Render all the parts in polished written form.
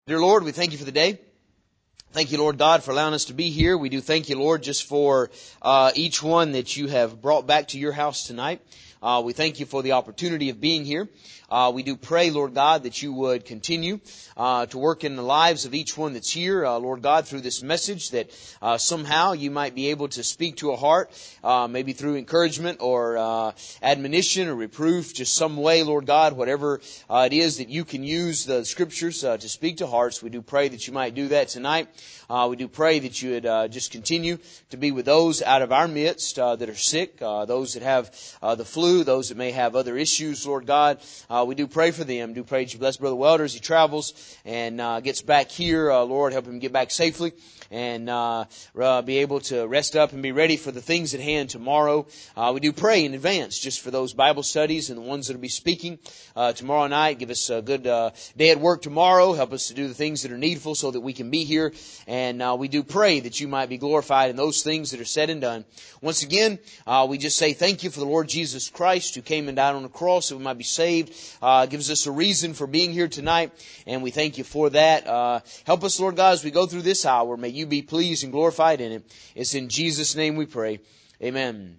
Dear Lord, we thank you for the day. Thank you, Lord God, for allowing us to be here. We do thank you, Lord, just for each one that you have brought back to your house tonight. We thank you for the opportunity of being here. We do pray, Lord God, that you would continue to work in the lives of each one that's here, Lord God, through this message, that somehow you might be able to speak to a heart, maybe through encouragement or admonition or reproof, just some way, Lord God, whatever it is that you can use the Scriptures to speak to hearts. We do pray that you might do that tonight. We do pray that you would just continue to be with those out of our midst that are sick, those that have the flu, those that may have other issues, Lord God. We do pray for them. Do pray that you bless Brother Welder as he travels and gets back here. Lord, help him get back safely and be able to rest up and be ready for the things at hand tomorrow. We do pray in advance just for those Bible studies and the ones that will be speaking tomorrow night. Give us a good day at work tomorrow. Help us to do the things that are needful so that we can be here. And we do pray that you might be glorified in those things that are said and done. Once again, we just say thank you for the Lord Jesus Christ who came and died on the cross so we might be saved. Gives us a reason for being here tonight, and we thank you for that. Help us, Lord God, as we go through this hour. May you be pleased and glorified in it. It's in Jesus' name we pray. Amen.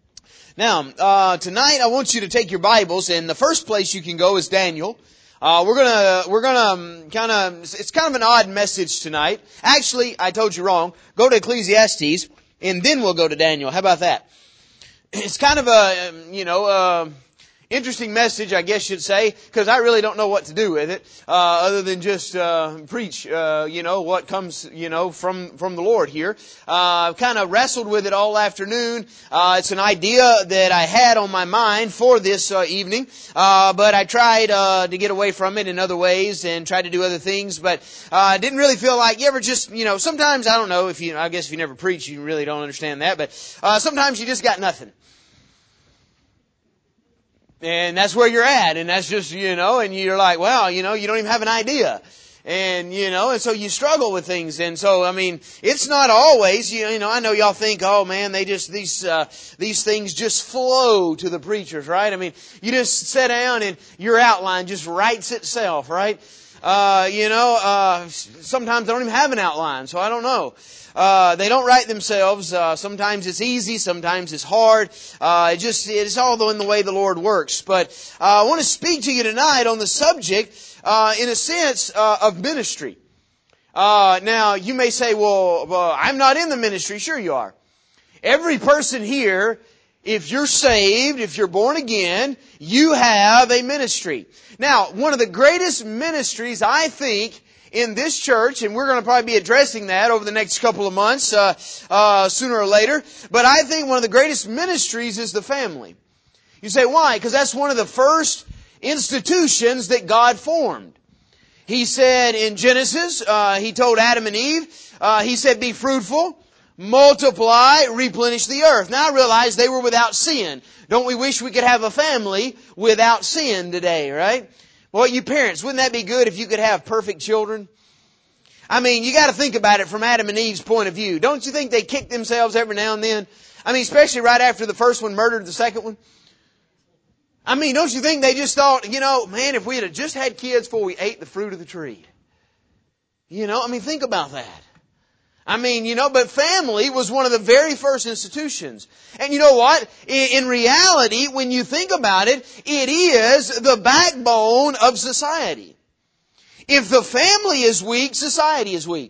Now, tonight I want you to take your Bibles, and the first place you can go is Daniel. We're gonna it's kind of an odd message tonight. Actually, I told you wrong. Go to Ecclesiastes, and then we'll go to Daniel. How about that? It's kind of a, interesting message, I guess you'd say, because I really don't know what to do with it, other than just preach, what comes, from the Lord here. I've kind of wrestled with it all afternoon. It's an idea that I had on my mind for this evening, but I tried to get away from it in other ways and tried to do other things, but I didn't really feel like, you ever just, sometimes, I don't know, I guess if you never preach, you really don't understand that, but sometimes you just got nothing. And that's where you're at, and that's just, and you're like, well, you don't even have an idea. And, and so you struggle with things. And so, it's not always, I know y'all think, oh man, these things just flow to the preachers, right? You just sit down and your outline just writes itself, right? Sometimes they don't even have an outline, so I don't know. They don't write themselves. Sometimes it's easy, sometimes it's hard. It's all in the way the Lord works. But I want to speak to you tonight on the subject, in a sense, of ministry. Now, you may say, well, I'm not in the ministry. Sure you are. Every person here, if you're saved, if you're born again, you have a ministry. Now, one of the greatest ministries, I think, in this church, and we're going to probably be addressing that over the next couple of months, sooner or later, but I think one of the greatest ministries is the family. You say, why? Because that's one of the first institutions that God formed. He said in Genesis, He told Adam and Eve, He said, be fruitful, multiply, replenish the earth. Now I realize they were without sin. Don't we wish we could have a family without sin today, right? Well, you parents, wouldn't that be good if you could have perfect children? You got to think about it from Adam and Eve's point of view. Don't you think they kicked themselves every now and then? Especially right after the first one murdered the second one. Don't you think they just thought, man, if we had just had kids before we ate the fruit of the tree. Think about that. But family was one of the very first institutions. And you know what? In reality, when you think about it, it is the backbone of society. If the family is weak, society is weak.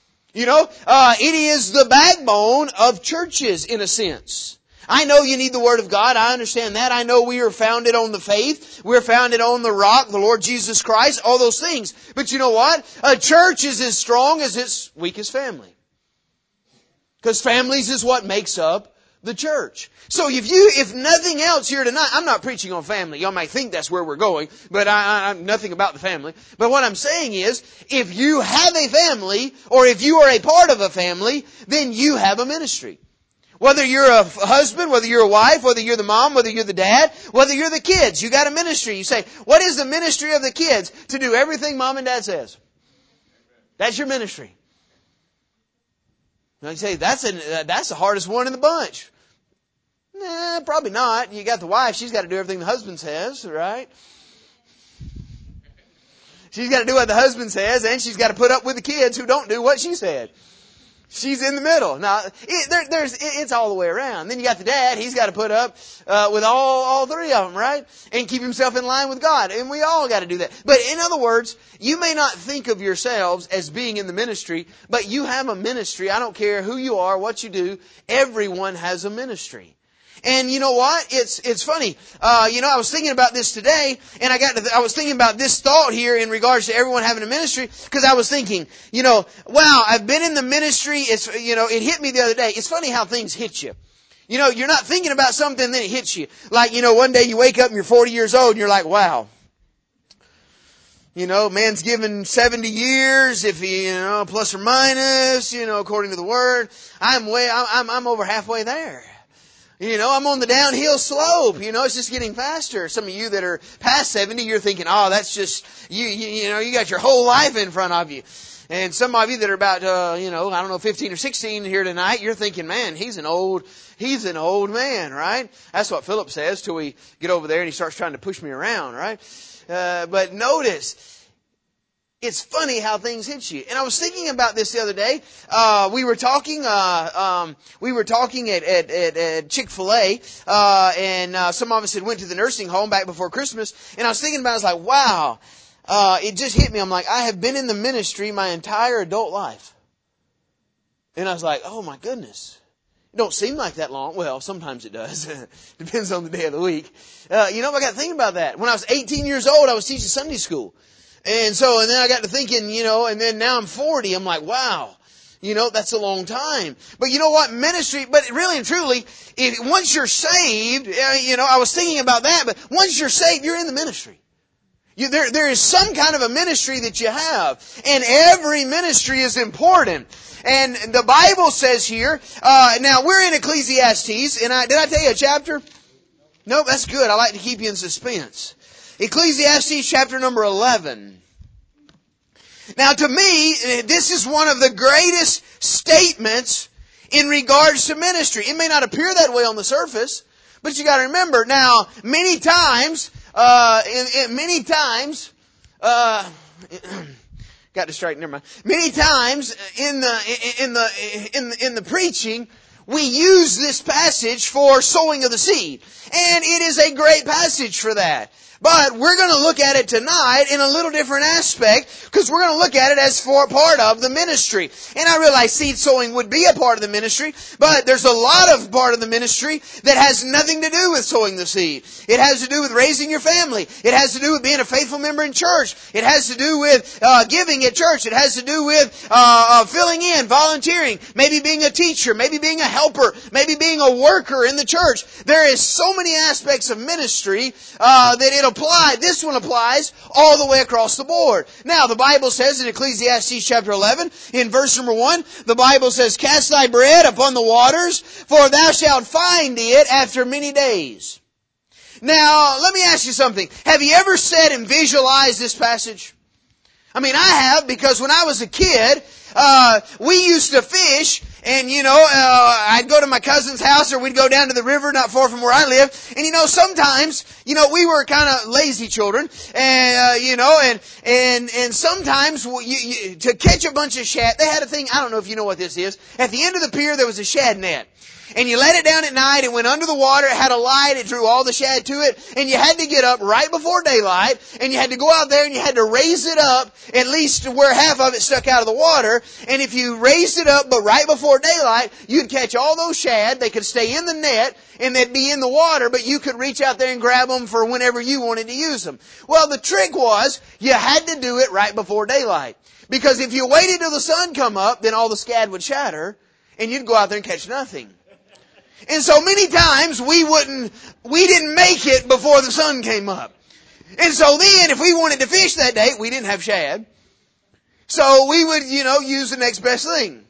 It is the backbone of churches in a sense. I know you need the Word of God. I understand that. I know we are founded on the faith. We're founded on the rock, the Lord Jesus Christ, all those things. But you know what? A church is as strong as its weakest family. Because families is what makes up the church. So if nothing else here tonight, I'm not preaching on family. Y'all might think that's where we're going, but I'm nothing about the family. But what I'm saying is, if you have a family, or if you are a part of a family, then you have a ministry. Whether you're a husband, whether you're a wife, whether you're the mom, whether you're the dad, whether you're the kids, you got a ministry. You say, what is the ministry of the kids? To do everything mom and dad says. That's your ministry. Now you say, that's the hardest one in the bunch. Nah, probably not. You got the wife, she's got to do everything the husband says, right? She's got to do what the husband says, and she's got to put up with the kids who don't do what she said. She's in the middle. Now, it's all the way around. Then you got the dad. He's got to put up with all three of them, right? And keep himself in line with God. And we all got to do that. But in other words, you may not think of yourselves as being in the ministry, but you have a ministry. I don't care who you are, what you do. Everyone has a ministry. And you know what? It's funny. I was thinking about this today, and I was thinking about this thought here in regards to everyone having a ministry, because I was thinking, wow, I've been in the ministry. It hit me the other day. It's funny how things hit you. You're not thinking about something, then it hits you. Like, one day you wake up and you're 40 years old, and you're like, wow. Man's given 70 years, if he, plus or minus, according to the Word. I'm over halfway there. I'm on the downhill slope. It's just getting faster. Some of you that are past 70, you're thinking, oh, that's just, you got your whole life in front of you. And some of you that are about, 15 or 16 here tonight, you're thinking, man, he's an old man, right? That's what Philip says till we get over there and he starts trying to push me around, right? But notice, it's funny how things hit you. And I was thinking about this the other day. We were talking at Chick-fil-A, and some of us had went to the nursing home back before Christmas, and I was thinking about it, I was like, wow, it just hit me. I'm like, I have been in the ministry my entire adult life. And I was like, oh my goodness. It don't seem like that long. Well, sometimes it does. Depends on the day of the week. I got to think about that. When I was 18 years old, I was teaching Sunday school. And then I got to thinking, and then now I'm 40. I'm like, wow, that's a long time. But you know what? Ministry, but really and truly, once you're saved, I was thinking about that, but once you're saved, you're in the ministry. There is some kind of a ministry that you have. And every ministry is important. And the Bible says here, now we're in Ecclesiastes, and did I tell you a chapter? No, that's good. I like to keep you in suspense. Ecclesiastes chapter number 11. Now to me, this is one of the greatest statements in regards to ministry. It may not appear that way on the surface, but you got to remember, now, many times, got distracted, never mind. Many times in the preaching, we use this passage for sowing of the seed. And it is a great passage for that. But we're going to look at it tonight in a little different aspect, because we're going to look at it as for part of the ministry. And I realize seed sowing would be a part of the ministry, but there's a lot of part of the ministry that has nothing to do with sowing the seed. It has to do with raising your family. It has to do with being a faithful member in church. It has to do with giving at church. It has to do with filling in, volunteering, maybe being a teacher, maybe being a helper, maybe being a worker in the church. There is so many aspects of ministry that it applies. This one applies all the way across the board. Now, the Bible says in Ecclesiastes chapter 11, in verse number 1, the Bible says, "Cast thy bread upon the waters, for thou shalt find it after many days." Now, let me ask you something. Have you ever said and visualized this passage? I mean, I have, because when I was a kid, we used to fish, and I'd go to my cousin's house, or we'd go down to the river not far from where I live, and sometimes, we were kind of lazy children, and and sometimes to catch a bunch of shad, they had a thing, I don't know if you know what this is, at the end of the pier there was a shad net. And you let it down at night, it went under the water, it had a light, it drew all the shad to it, and you had to get up right before daylight, and you had to go out there and you had to raise it up, at least to where half of it stuck out of the water, and if you raised it up, but right before daylight, you'd catch all those shad, they could stay in the net, and they'd be in the water, but you could reach out there and grab them for whenever you wanted to use them. Well, the trick was, you had to do it right before daylight. Because if you waited till the sun come up, then all the shad would shatter, and you'd go out there and catch nothing. And so many times we didn't make it before the sun came up. And so then if we wanted to fish that day, we didn't have shad. So we would, use the next best thing.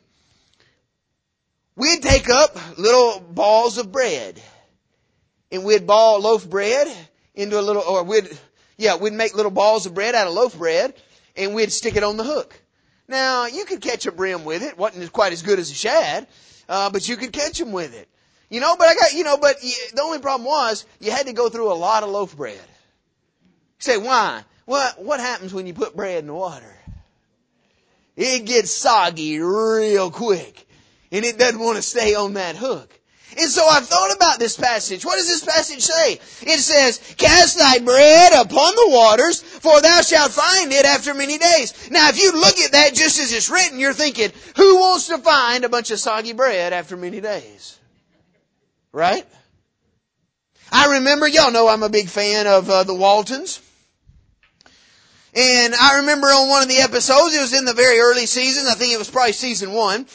We'd take up little balls of bread. And we'd ball loaf bread into we'd make little balls of bread out of loaf bread, and we'd stick it on the hook. Now, you could catch a brim with it. Wasn't quite as good as a shad, but you could catch them with it. But the only problem was, you had to go through a lot of loaf bread. You say, why? what happens when you put bread in the water? It gets soggy real quick. And it doesn't want to stay on that hook. And so I've thought about this passage. What does this passage say? It says, cast thy bread upon the waters, for thou shalt find it after many days. Now if you look at that just as it's written, you're thinking, who wants to find a bunch of soggy bread after many days? Right? I remember, y'all know I'm a big fan of the Waltons. And I remember on one of the episodes, it was in the very early season, I think it was probably season 1,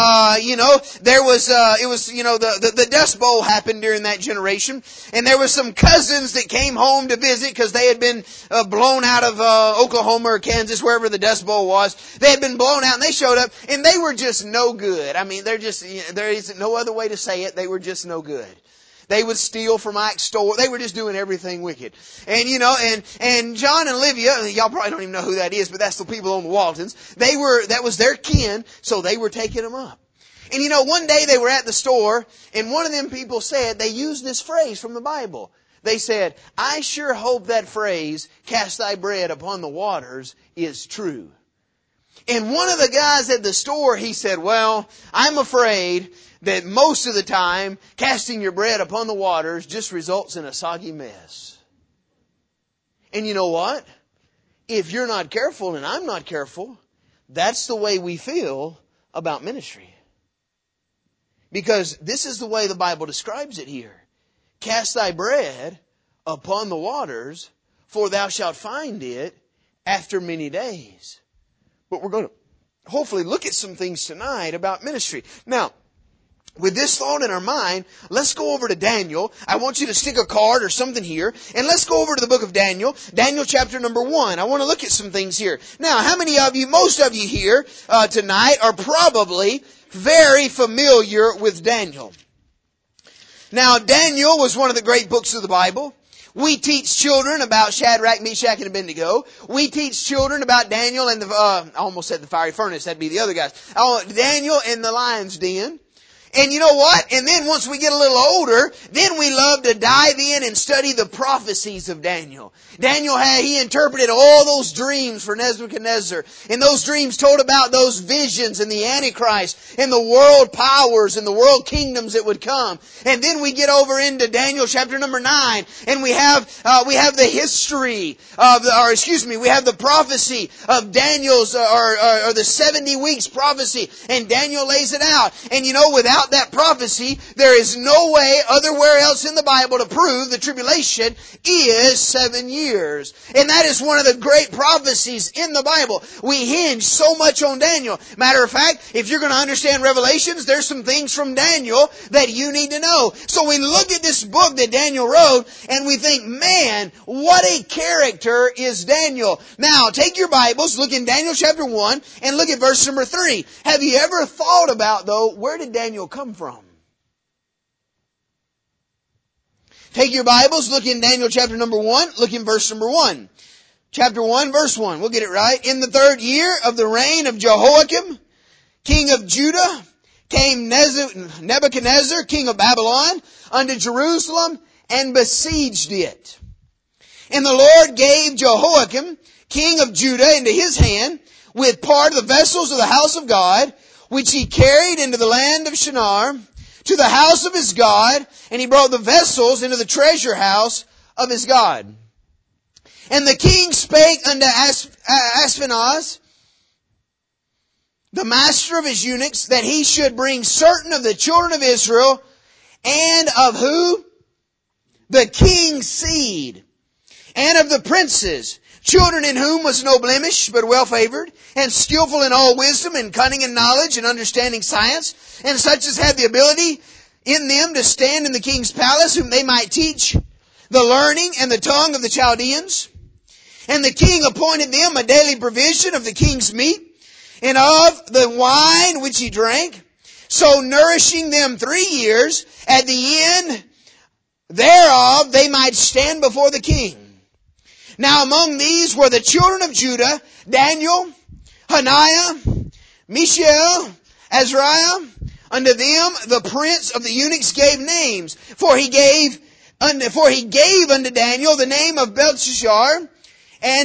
the Dust Bowl happened during that generation, and there were some cousins that came home to visit because they had been blown out of Oklahoma or Kansas, wherever the Dust Bowl was. They had been blown out, and they showed up, and they were just no good. I mean, there isn't no other way to say it. They were just no good. They would steal from Ike's store. They were just doing everything wicked. And, and John and Olivia, y'all probably don't even know who that is, but that's the people on the Waltons. That was their kin, so they were taking them up. And one day they were at the store, and one of them people said, they used this phrase from the Bible. They said, I sure hope that phrase, cast thy bread upon the waters, is true. And one of the guys at the store, he said, well, I'm afraid that most of the time, casting your bread upon the waters just results in a soggy mess. And you know what? If you're not careful and I'm not careful, that's the way we feel about ministry. Because this is the way the Bible describes it here. Cast thy bread upon the waters, for thou shalt find it after many days. But we're going to hopefully look at some things tonight about ministry. Now, with this thought in our mind, let's go over to Daniel. I want you to stick a card or something here, and let's go over to the book of Daniel, Daniel chapter number 1. I want to look at some things here. Now, how many of you, most of you here tonight are probably very familiar with Daniel. Now, Daniel was one of the great books of the Bible. We teach children about Shadrach, Meshach, and Abednego. We teach children about Daniel and I almost said the fiery furnace. That'd be the other guys. Daniel and the lion's den. And you know what? And then once we get a little older, then we love to dive in and study the prophecies of Daniel. Daniel he interpreted all those dreams for Nebuchadnezzar. And those dreams told about those visions and the Antichrist and the world powers and the world kingdoms that would come. And then we get over into Daniel chapter number 9, and we have the history of, we have the prophecy of Daniel's, or the 70 weeks prophecy. And Daniel lays it out. And without that prophecy, there is no way otherwhere else in the Bible to prove the tribulation is 7 years. And that is one of the great prophecies in the Bible. We hinge so much on Daniel. Matter of fact, if you're going to understand Revelations, there's some things from Daniel that you need to know. So we look at this book that Daniel wrote, and we think, man, what a character is Daniel. Now, take your Bibles, look in Daniel chapter 1, and look at verse number 3. Have you ever thought about, though, where did Daniel come from? Take your Bibles, look in Daniel chapter number 1, look in verse number 1. Chapter 1, verse 1. We'll get it right. In the 3rd year of the reign of Jehoiakim, king of Judah, came Nebuchadnezzar, king of Babylon, unto Jerusalem, and besieged it. And the Lord gave Jehoiakim, king of Judah, into his hand, with part of the vessels of the house of God, which he carried into the land of Shinar, to the house of his God, and he brought the vessels into the treasure house of his God. And the king spake unto Ashpenaz, the master of his eunuchs, that he should bring certain of the children of Israel, and of who? The king's seed, and of the princes, children in whom was no blemish, but well favored, and skillful in all wisdom, and cunning in knowledge, and understanding science, and such as had the ability in them to stand in the king's palace, whom they might teach the learning and the tongue of the Chaldeans. And the king appointed them a daily provision of the king's meat, and of the wine which he drank, so nourishing them 3 years. At the end thereof they might stand before the king. Now among these were the children of Judah, Daniel, Hananiah, Mishael, Azariah. Unto them the prince of the eunuchs gave names, for he gave unto Daniel the name of Belteshazzar, and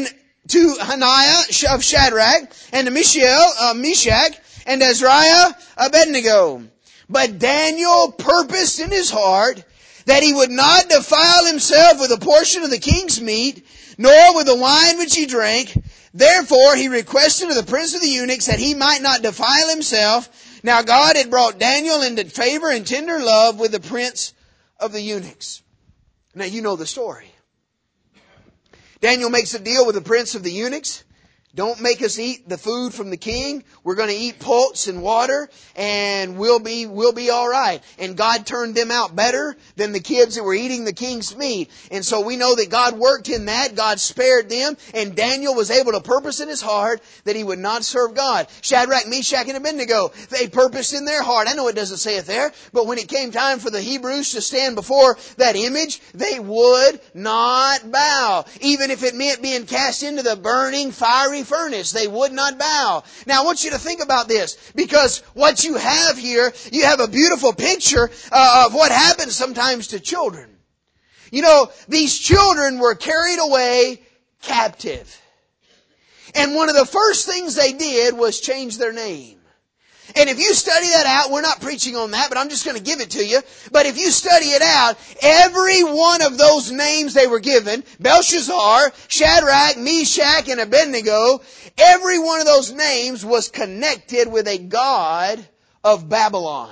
to Hananiah of Shadrach, and to Mishael, Meshach, and Azariah, Abednego. But Daniel purposed in his heart that he would not defile himself with a portion of the king's meat, nor with the wine which he drank. Therefore he requested of the prince of the eunuchs that he might not defile himself. Now God had brought Daniel into favor and tender love with the prince of the eunuchs. Now you know the story. Daniel makes a deal with the prince of the eunuchs. Don't make us eat the food from the king. We're going to eat pulse and water, and we'll be all right. And God turned them out better than the kids that were eating the king's meat. And so we know that God worked in that. God spared them, and Daniel was able to purpose in his heart that he would not serve God. Shadrach, Meshach, and Abednego, they purposed in their heart. I know it doesn't say it there, but when it came time for the Hebrews to stand before that image, they would not bow. Even if it meant being cast into the burning, fiery furnace, they would not bow. Now I want you to think about this, because what you have here, you have a beautiful picture of what happens sometimes to children. You know, these children were carried away captive. And one of the first things they did was change their name. And if you study that out, we're not preaching on that, but I'm just going to give it to you. But if you study it out, every one of those names they were given, Belshazzar, Shadrach, Meshach, and Abednego, every one of those names was connected with a god of Babylon.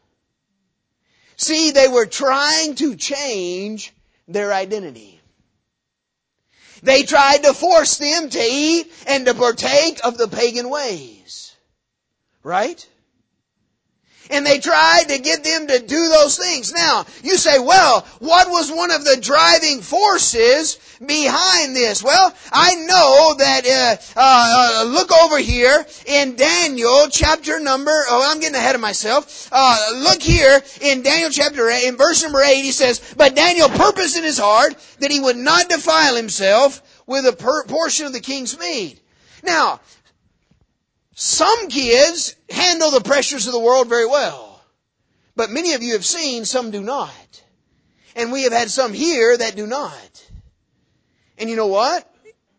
See, they were trying to change their identity. They tried to force them to eat and to partake of the pagan ways. Right? And they tried to get them to do those things. Now, you say, well, what was one of the driving forces behind this? Well, I know that, look over here in Daniel chapter number, I'm getting ahead of myself. Look here in Daniel chapter 8, in verse number 8, he says, but Daniel purposed in his heart that he would not defile himself with a portion of the king's meat. Now, some kids handle the pressures of the world very well. But many of you have seen some do not. And we have had some here that do not. And you know what?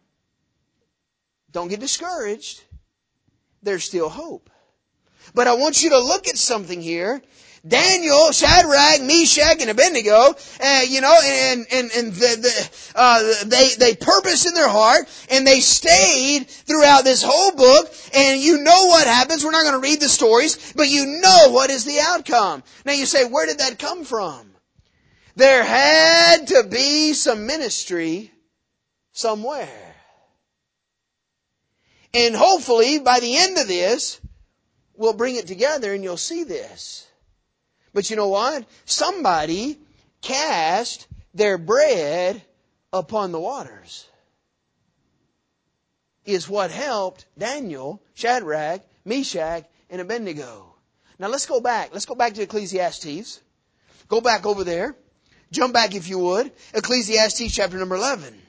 Don't get discouraged. There's still hope. But I want you to look at something here. Daniel, Shadrach, Meshach, and Abednego, they purposed in their heart, and they stayed throughout this whole book, and you know what happens. We're not going to read the stories, but you know what is the outcome. Now you say, where did that come from? There had to be some ministry somewhere. And hopefully, by the end of this, we'll bring it together and you'll see this. But you know what? Somebody cast their bread upon the waters. Is what helped Daniel, Shadrach, Meshach, and Abednego. Now let's go back. Let's go back to Ecclesiastes. Go back over there. Jump back if you would. Ecclesiastes chapter number 11.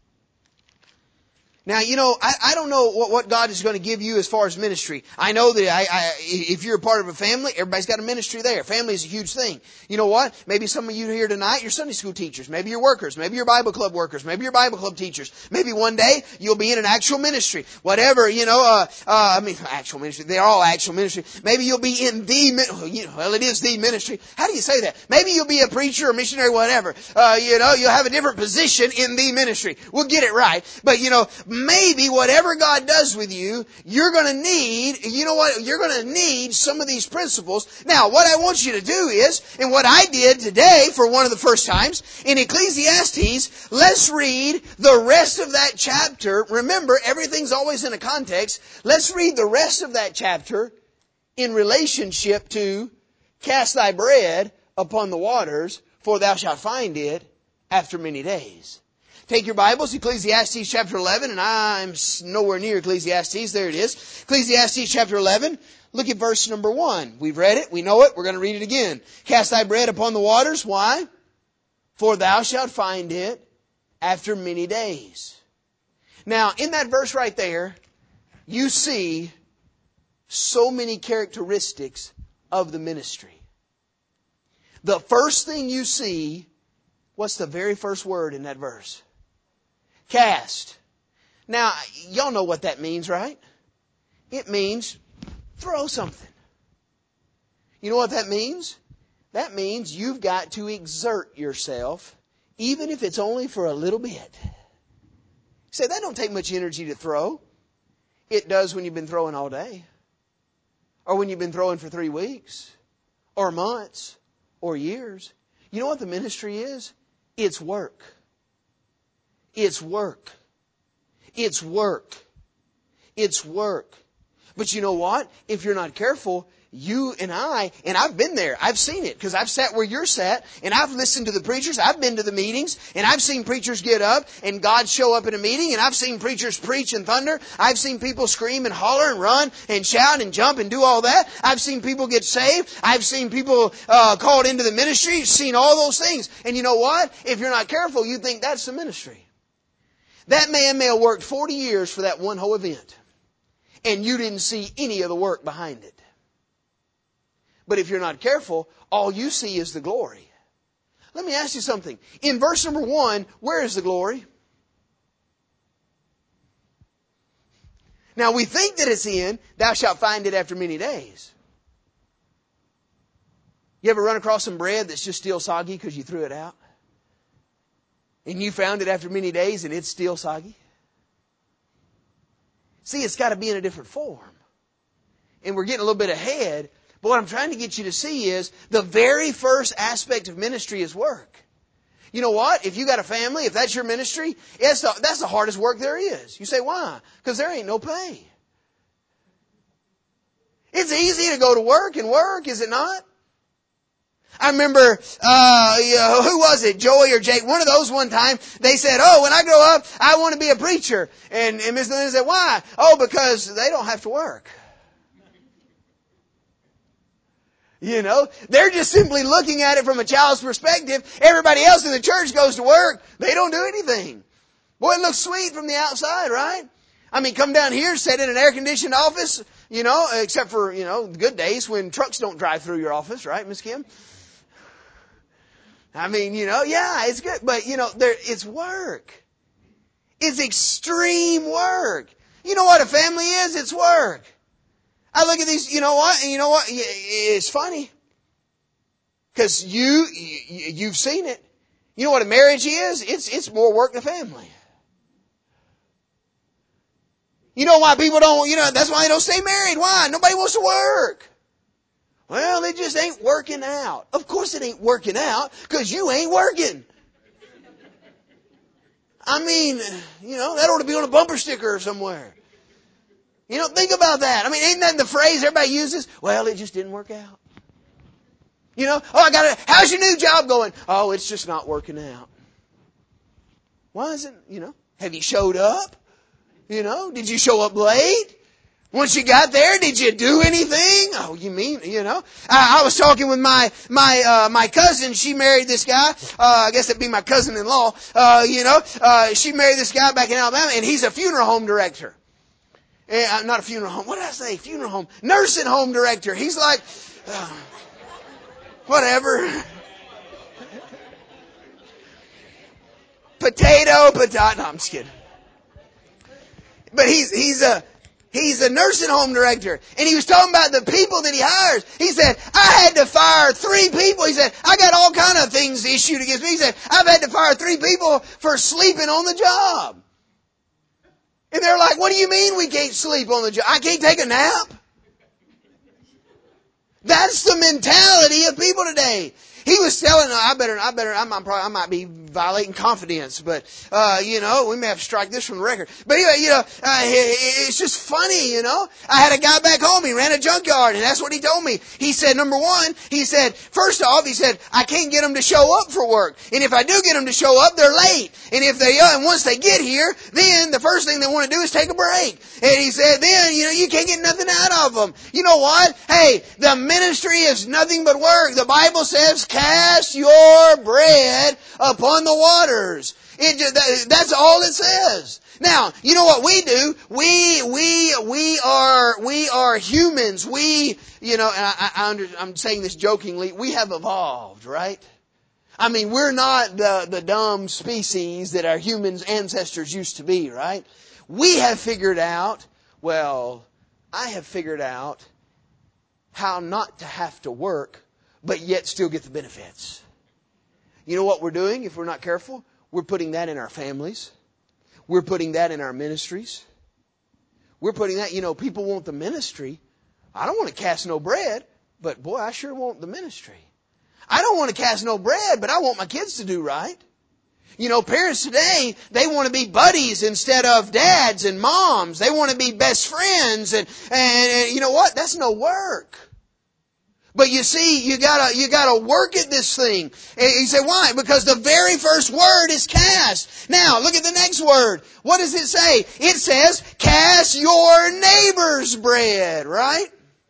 Now, you know, I don't know what God is going to give you as far as ministry. I know that if you're a part of a family, everybody's got a ministry there. Family is a huge thing. You know what? Maybe some of you here tonight, you're Sunday school teachers. Maybe you're workers. Maybe you're Bible club workers. Maybe you're Bible club teachers. Maybe one day you'll be in an actual ministry. Whatever, actual ministry. They're all actual ministry. Maybe you'll be in it is the ministry. How do you say that? Maybe you'll be a preacher or missionary, whatever. You'll have a different position in the ministry. We'll get it right. But, maybe whatever God does with you, you're going to need, you're going to need some of these principles. Now, what I want you to do is, and what I did today for one of the first times, in Ecclesiastes, let's read the rest of that chapter. Remember, everything's always in a context. Let's read the rest of that chapter in relationship to cast thy bread upon the waters, for thou shalt find it after many days. Take your Bibles, Ecclesiastes chapter 11, and I'm nowhere near Ecclesiastes. There it is. Ecclesiastes chapter 11. Look at verse number 1. We've read it. We know it. We're going to read it again. Cast thy bread upon the waters. Why? For thou shalt find it after many days. Now, in that verse right there, you see so many characteristics of the ministry. The first thing you see, what's the very first word in that verse? Cast. Now, y'all know what that means, right? It means throw something. You know what that means? That means you've got to exert yourself, even if it's only for a little bit. Say, that don't take much energy to throw. It does when you've been throwing all day. Or when you've been throwing for 3 weeks. Or months. Or years. You know what the ministry is? It's work. It's work. It's work. It's work. But you know what? If you're not careful, you and I've been there. I've seen it because I've sat where you're sat and I've listened to the preachers. I've been to the meetings and I've seen preachers get up and God show up in a meeting and I've seen preachers preach and thunder. I've seen people scream and holler and run and shout and jump and do all that. I've seen people get saved. I've seen people called into the ministry. Seen all those things. And you know what? If you're not careful, you think that's the ministry. That man may have worked 40 years for that one whole event. And you didn't see any of the work behind it. But if you're not careful, all you see is the glory. Let me ask you something. In verse number 1, where is the glory? Now we think that it's in, thou shalt find it after many days. You ever run across some bread that's just still soggy because you threw it out? And you found it after many days and it's still soggy? See, it's got to be in a different form. And we're getting a little bit ahead. But what I'm trying to get you to see is the very first aspect of ministry is work. You know what? If you got a family, if that's your ministry, that's the hardest work there is. You say, why? Because there ain't no pay. It's easy to go to work and work, is it not? I remember, who was it? Joey or Jake? One of those one time, they said, oh, when I grow up, I want to be a preacher. And Miss Linda said, why? Oh, because they don't have to work. You know, they're just simply looking at it from a child's perspective. Everybody else in the church goes to work. They don't do anything. Boy, it looks sweet from the outside, right? I mean, come down here, sit in an air-conditioned office, you know, except for, you know, good days when trucks don't drive through your office, right, Miss Kim? I mean, you know, yeah, it's good. But, you know, it's work. It's extreme work. You know what a family is? It's work. I look at these, you know what? It's funny. Because you've seen it. You know what a marriage is? It's more work than a family. You know why people don't, that's why they don't stay married. Why? Nobody wants to work. Well, they just ain't working out. Of course it ain't working out because you ain't working. I mean, that ought to be on a bumper sticker somewhere. Think about that. I mean, ain't that the phrase everybody uses? Well, it just didn't work out. How's your new job going? Oh, it's just not working out. Why is it, have you showed up? Did you show up late? Once you got there, did you do anything? Oh, you mean, I was talking with my cousin. She married this guy. I guess that'd be my cousin-in-law. She married this guy back in Alabama, and he's a funeral home director. Not a funeral home. What did I say? Funeral home. Nursing home director. He's like, whatever. Potato. No, I'm just kidding. But he's a nursing home director. And he was talking about the people that he hires. He said, I had to fire 3 people. He said, I got all kind of things issued against me. He said, I've had to fire 3 people for sleeping on the job. And they're like, what do you mean we can't sleep on the job? I can't take a nap? That's the mentality of people today. He was telling, I might be violating confidence, but, we may have to strike this from the record. But anyway, it's just funny, I had a guy back home, he ran a junkyard, and that's what he told me. He said, number one, first off, I can't get them to show up for work. And if I do get them to show up, they're late. And once they get here, then the first thing they want to do is take a break. And he said, then, you can't get nothing out of them. You know what? Hey, the ministry is nothing but work. The Bible says, cast your bread upon the waters. That's all it says. Now, you know what we do? We are humans. I'm saying this jokingly, we have evolved, right? I mean, we're not the dumb species that our human ancestors used to be, right? We have figured out, I have figured out how not to have to work, but yet still get the benefits. You know what we're doing if we're not careful? We're putting that in our families. We're putting that in our ministries. We're putting that, people want the ministry. I don't want to cast no bread, but boy, I sure want the ministry. I don't want to cast no bread, but I want my kids to do right. Parents today, they want to be buddies instead of dads and moms. They want to be best friends and you know what? That's no work. But you see, you gotta work at this thing. And you say, why? Because the very first word is cast. Now, look at the next word. What does it say? It says, cast your neighbor's bread, right?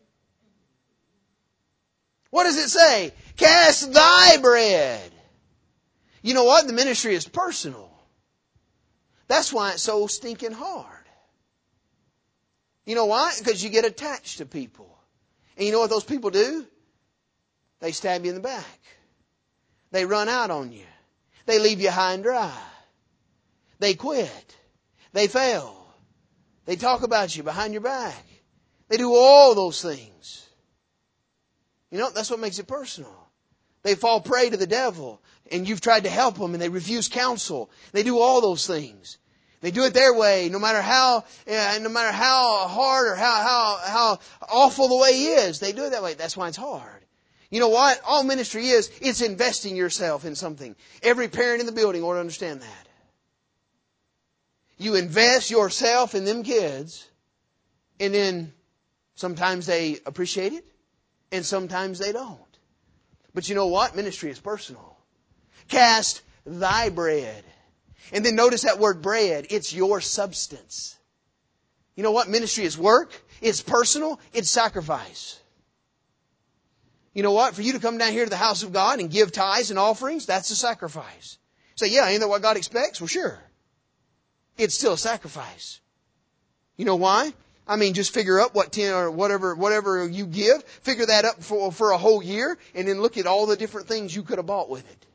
What does it say? Cast thy bread. You know what? The ministry is personal. That's why it's so stinking hard. You know why? Because you get attached to people. And you know what those people do? They stab you in the back. They run out on you. They leave you high and dry. They quit. They fail. They talk about you behind your back. They do all those things. That's what makes it personal. They fall prey to the devil, and you've tried to help them, and they refuse counsel. They do all those things. They do it their way, no matter how hard or how awful the way is. They do it that way. That's why it's hard. You know what? All ministry is, it's investing yourself in something. Every parent in the building ought to understand that. You invest yourself in them kids, and then sometimes they appreciate it, and sometimes they don't. But you know what? Ministry is personal. Cast thy bread. And then notice that word bread. It's your substance. You know what? Ministry is work. It's personal. It's sacrifice. You know what? For you to come down here to the house of God and give tithes and offerings, that's a sacrifice. Say, yeah, ain't that what God expects? Well, sure. It's still a sacrifice. You know why? Just figure up what 10 or whatever you give. Figure that up for a whole year, and then look at all the different things you could have bought with it.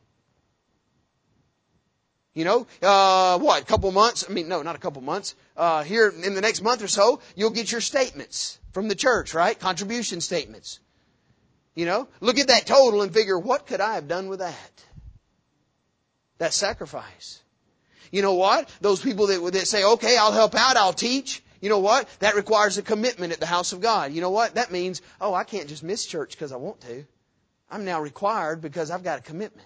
A couple months? No, not a couple months. Here in the next month or so, you'll get your statements from the church, right? Contribution statements. Look at that total and figure, what could I have done with that? That's sacrifice. You know what? Those people that say, okay, I'll help out, I'll teach. You know what? That requires a commitment at the house of God. You know what? That means, I can't just miss church because I want to. I'm now required because I've got a commitment.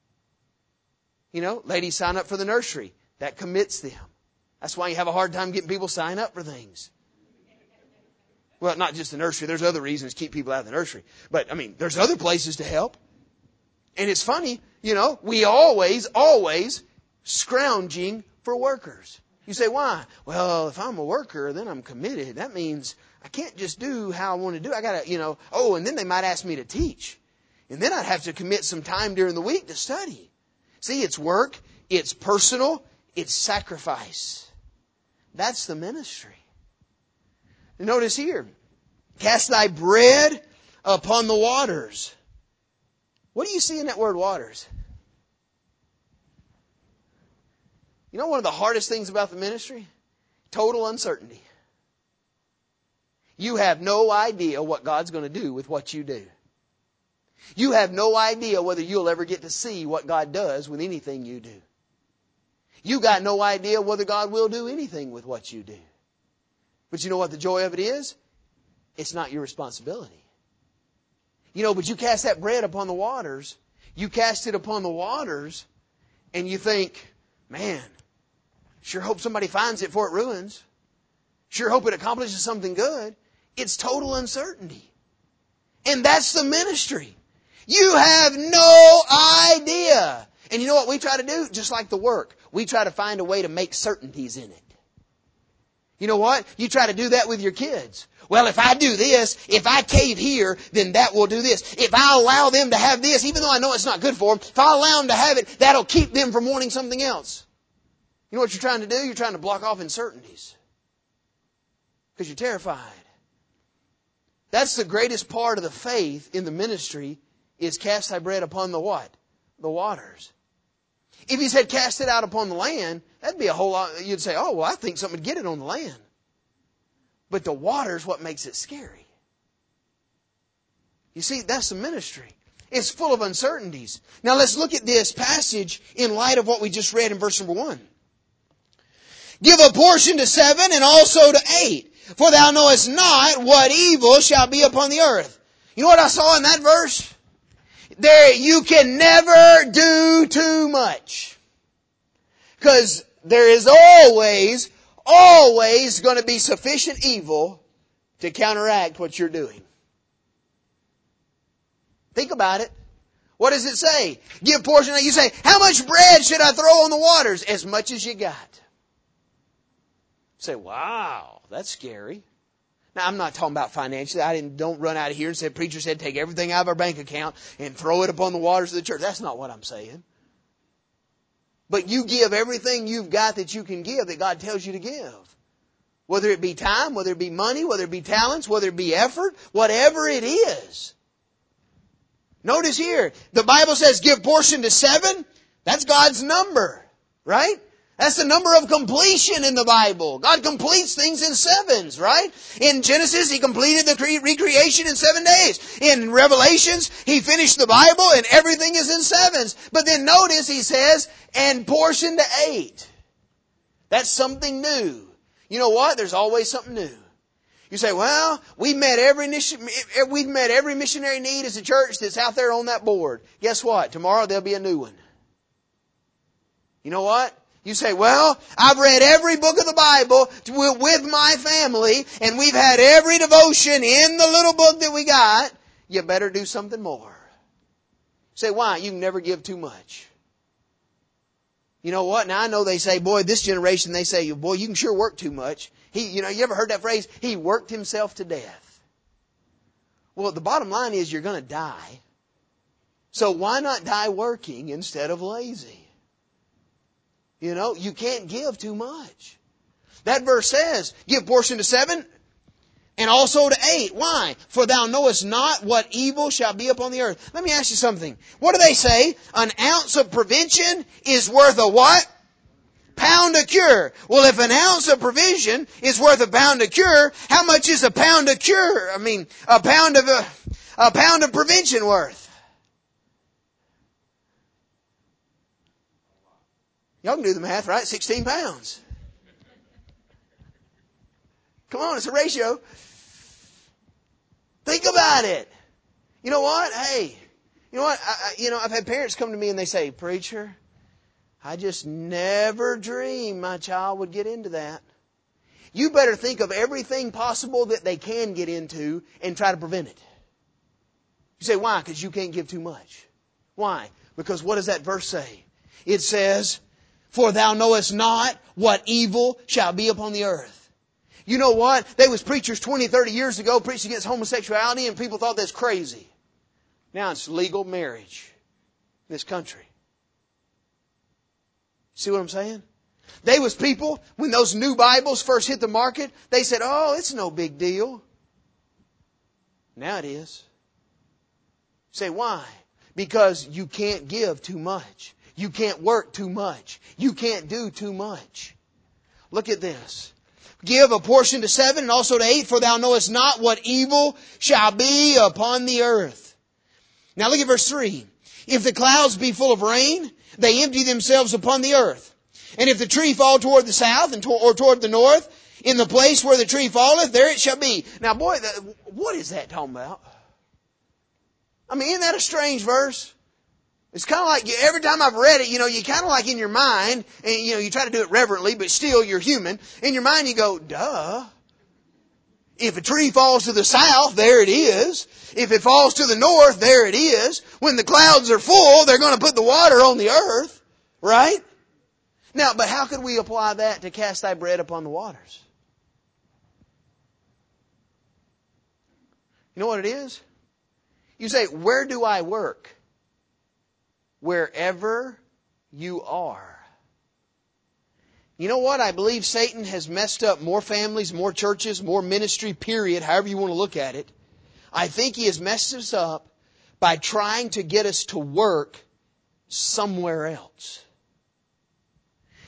Ladies sign up for the nursery. That commits them. That's why you have a hard time getting people sign up for things. Well, not just the nursery. There's other reasons to keep people out of the nursery. But, there's other places to help. And it's funny, we always scrounging for workers. You say, why? Well, if I'm a worker, then I'm committed. That means I can't just do how I want to do. I got to, and then they might ask me to teach. And then I'd have to commit some time during the week to study. See, it's work, it's personal, it's sacrifice. That's the ministry. Notice here, cast thy bread upon the waters. What do you see in that word waters? One of the hardest things about the ministry? Total uncertainty. You have no idea what God's going to do with what you do. You have no idea whether you'll ever get to see what God does with anything you do. You got no idea whether God will do anything with what you do. But you know what the joy of it is? It's not your responsibility. But you cast that bread upon the waters. You cast it upon the waters and you think, man, sure hope somebody finds it before it ruins. Sure hope it accomplishes something good. It's total uncertainty. And that's the ministry. You have no idea. And you know what we try to do? Just like the work. We try to find a way to make certainties in it. You know what? You try to do that with your kids. Well, if I do this, if I cave here, then that will do this. If I allow them to have this, even though I know it's not good for them, if I allow them to have it, that'll keep them from wanting something else. You know what you're trying to do? You're trying to block off uncertainties. Because you're terrified. That's the greatest part of the faith in the ministry is cast thy bread upon the what? The waters. If he said cast it out upon the land, that'd be a whole lot. You'd say, oh, well, I think something would get it on the land. But the water's what makes it scary. You see, that's the ministry. It's full of uncertainties. Now let's look at this passage in light of what we just read in verse number 1. Give a portion to 7 and also to 8. For thou knowest not what evil shall be upon the earth. You know what I saw in that verse? There, you can never do too much. Because there is always going to be sufficient evil to counteract what you're doing. Think about it. What does it say? Give portion. You say, how much bread should I throw on the waters? As much as you got. You say, wow, that's scary. Now, I'm not talking about financially. Don't run out of here and say, preacher said, take everything out of our bank account and throw it upon the waters of the church. That's not what I'm saying. But you give everything you've got that you can give, that God tells you to give. Whether it be time, whether it be money, whether it be talents, whether it be effort, whatever it is. Notice here, the Bible says give portion to 7. That's God's number, right? That's the number of completion in the Bible. God completes things in 7s, right? In Genesis, He completed the recreation in 7 days. In Revelations, He finished the Bible and everything is in 7s. But then notice He says, and portion to 8. That's something new. You know what? There's always something new. You say, well, we've met every missionary need as a church that's out there on that board. Guess what? Tomorrow there'll be a new one. You know what? You say, well, I've read every book of the Bible with my family, and we've had every devotion in the little book that we got. You better do something more. You say, why? You can never give too much. You know what? Now I know they say, boy, this generation, they say, boy, you can sure work too much. You ever heard that phrase? He worked himself to death. Well, the bottom line is you're going to die. So why not die working instead of lazy? You can't give too much. That verse says, give portion to 7 and also to 8. Why? For thou knowest not what evil shall be upon the earth. Let me ask you something. What do they say? An ounce of prevention is worth a what? Pound of cure. Well, if an ounce of provision is worth a pound of cure, how much is a pound of cure? A pound of prevention worth? Y'all can do the math, right? 16 pounds. Come on, it's a ratio. Think about it. You know what? Hey, you know what? I've had parents come to me and they say, preacher, I just never dreamed my child would get into that. You better think of everything possible that they can get into and try to prevent it. You say, why? Because you can't give too much. Why? Because what does that verse say? It says, for thou knowest not what evil shall be upon the earth. You know what? There was preachers 20, 30 years ago preaching against homosexuality and people thought that's crazy. Now it's legal marriage in this country. See what I'm saying? There was people, when those new Bibles first hit the market, they said, oh, it's no big deal. Now it is. Say, why? Because you can't give too much. You can't work too much. You can't do too much. Look at this. Give a portion to 7 and also to 8, for thou knowest not what evil shall be upon the earth. Now look at verse 3. If the clouds be full of rain, they empty themselves upon the earth. And if the tree fall toward the south or toward the north, in the place where the tree falleth, there it shall be. Now boy, what is that talking about? Isn't that a strange verse? It's kind of like every time I've read it, you kind of like in your mind, and you try to do it reverently, but still you're human. In your mind you go, duh. If a tree falls to the south, there it is. If it falls to the north, there it is. When the clouds are full, they're going to put the water on the earth, right? Now, but how could we apply that to cast thy bread upon the waters? You know what it is? You say, where do I work? Wherever you are. You know what? I believe Satan has messed up more families, more churches, more ministry, period, however you want to look at it. I think he has messed us up by trying to get us to work somewhere else.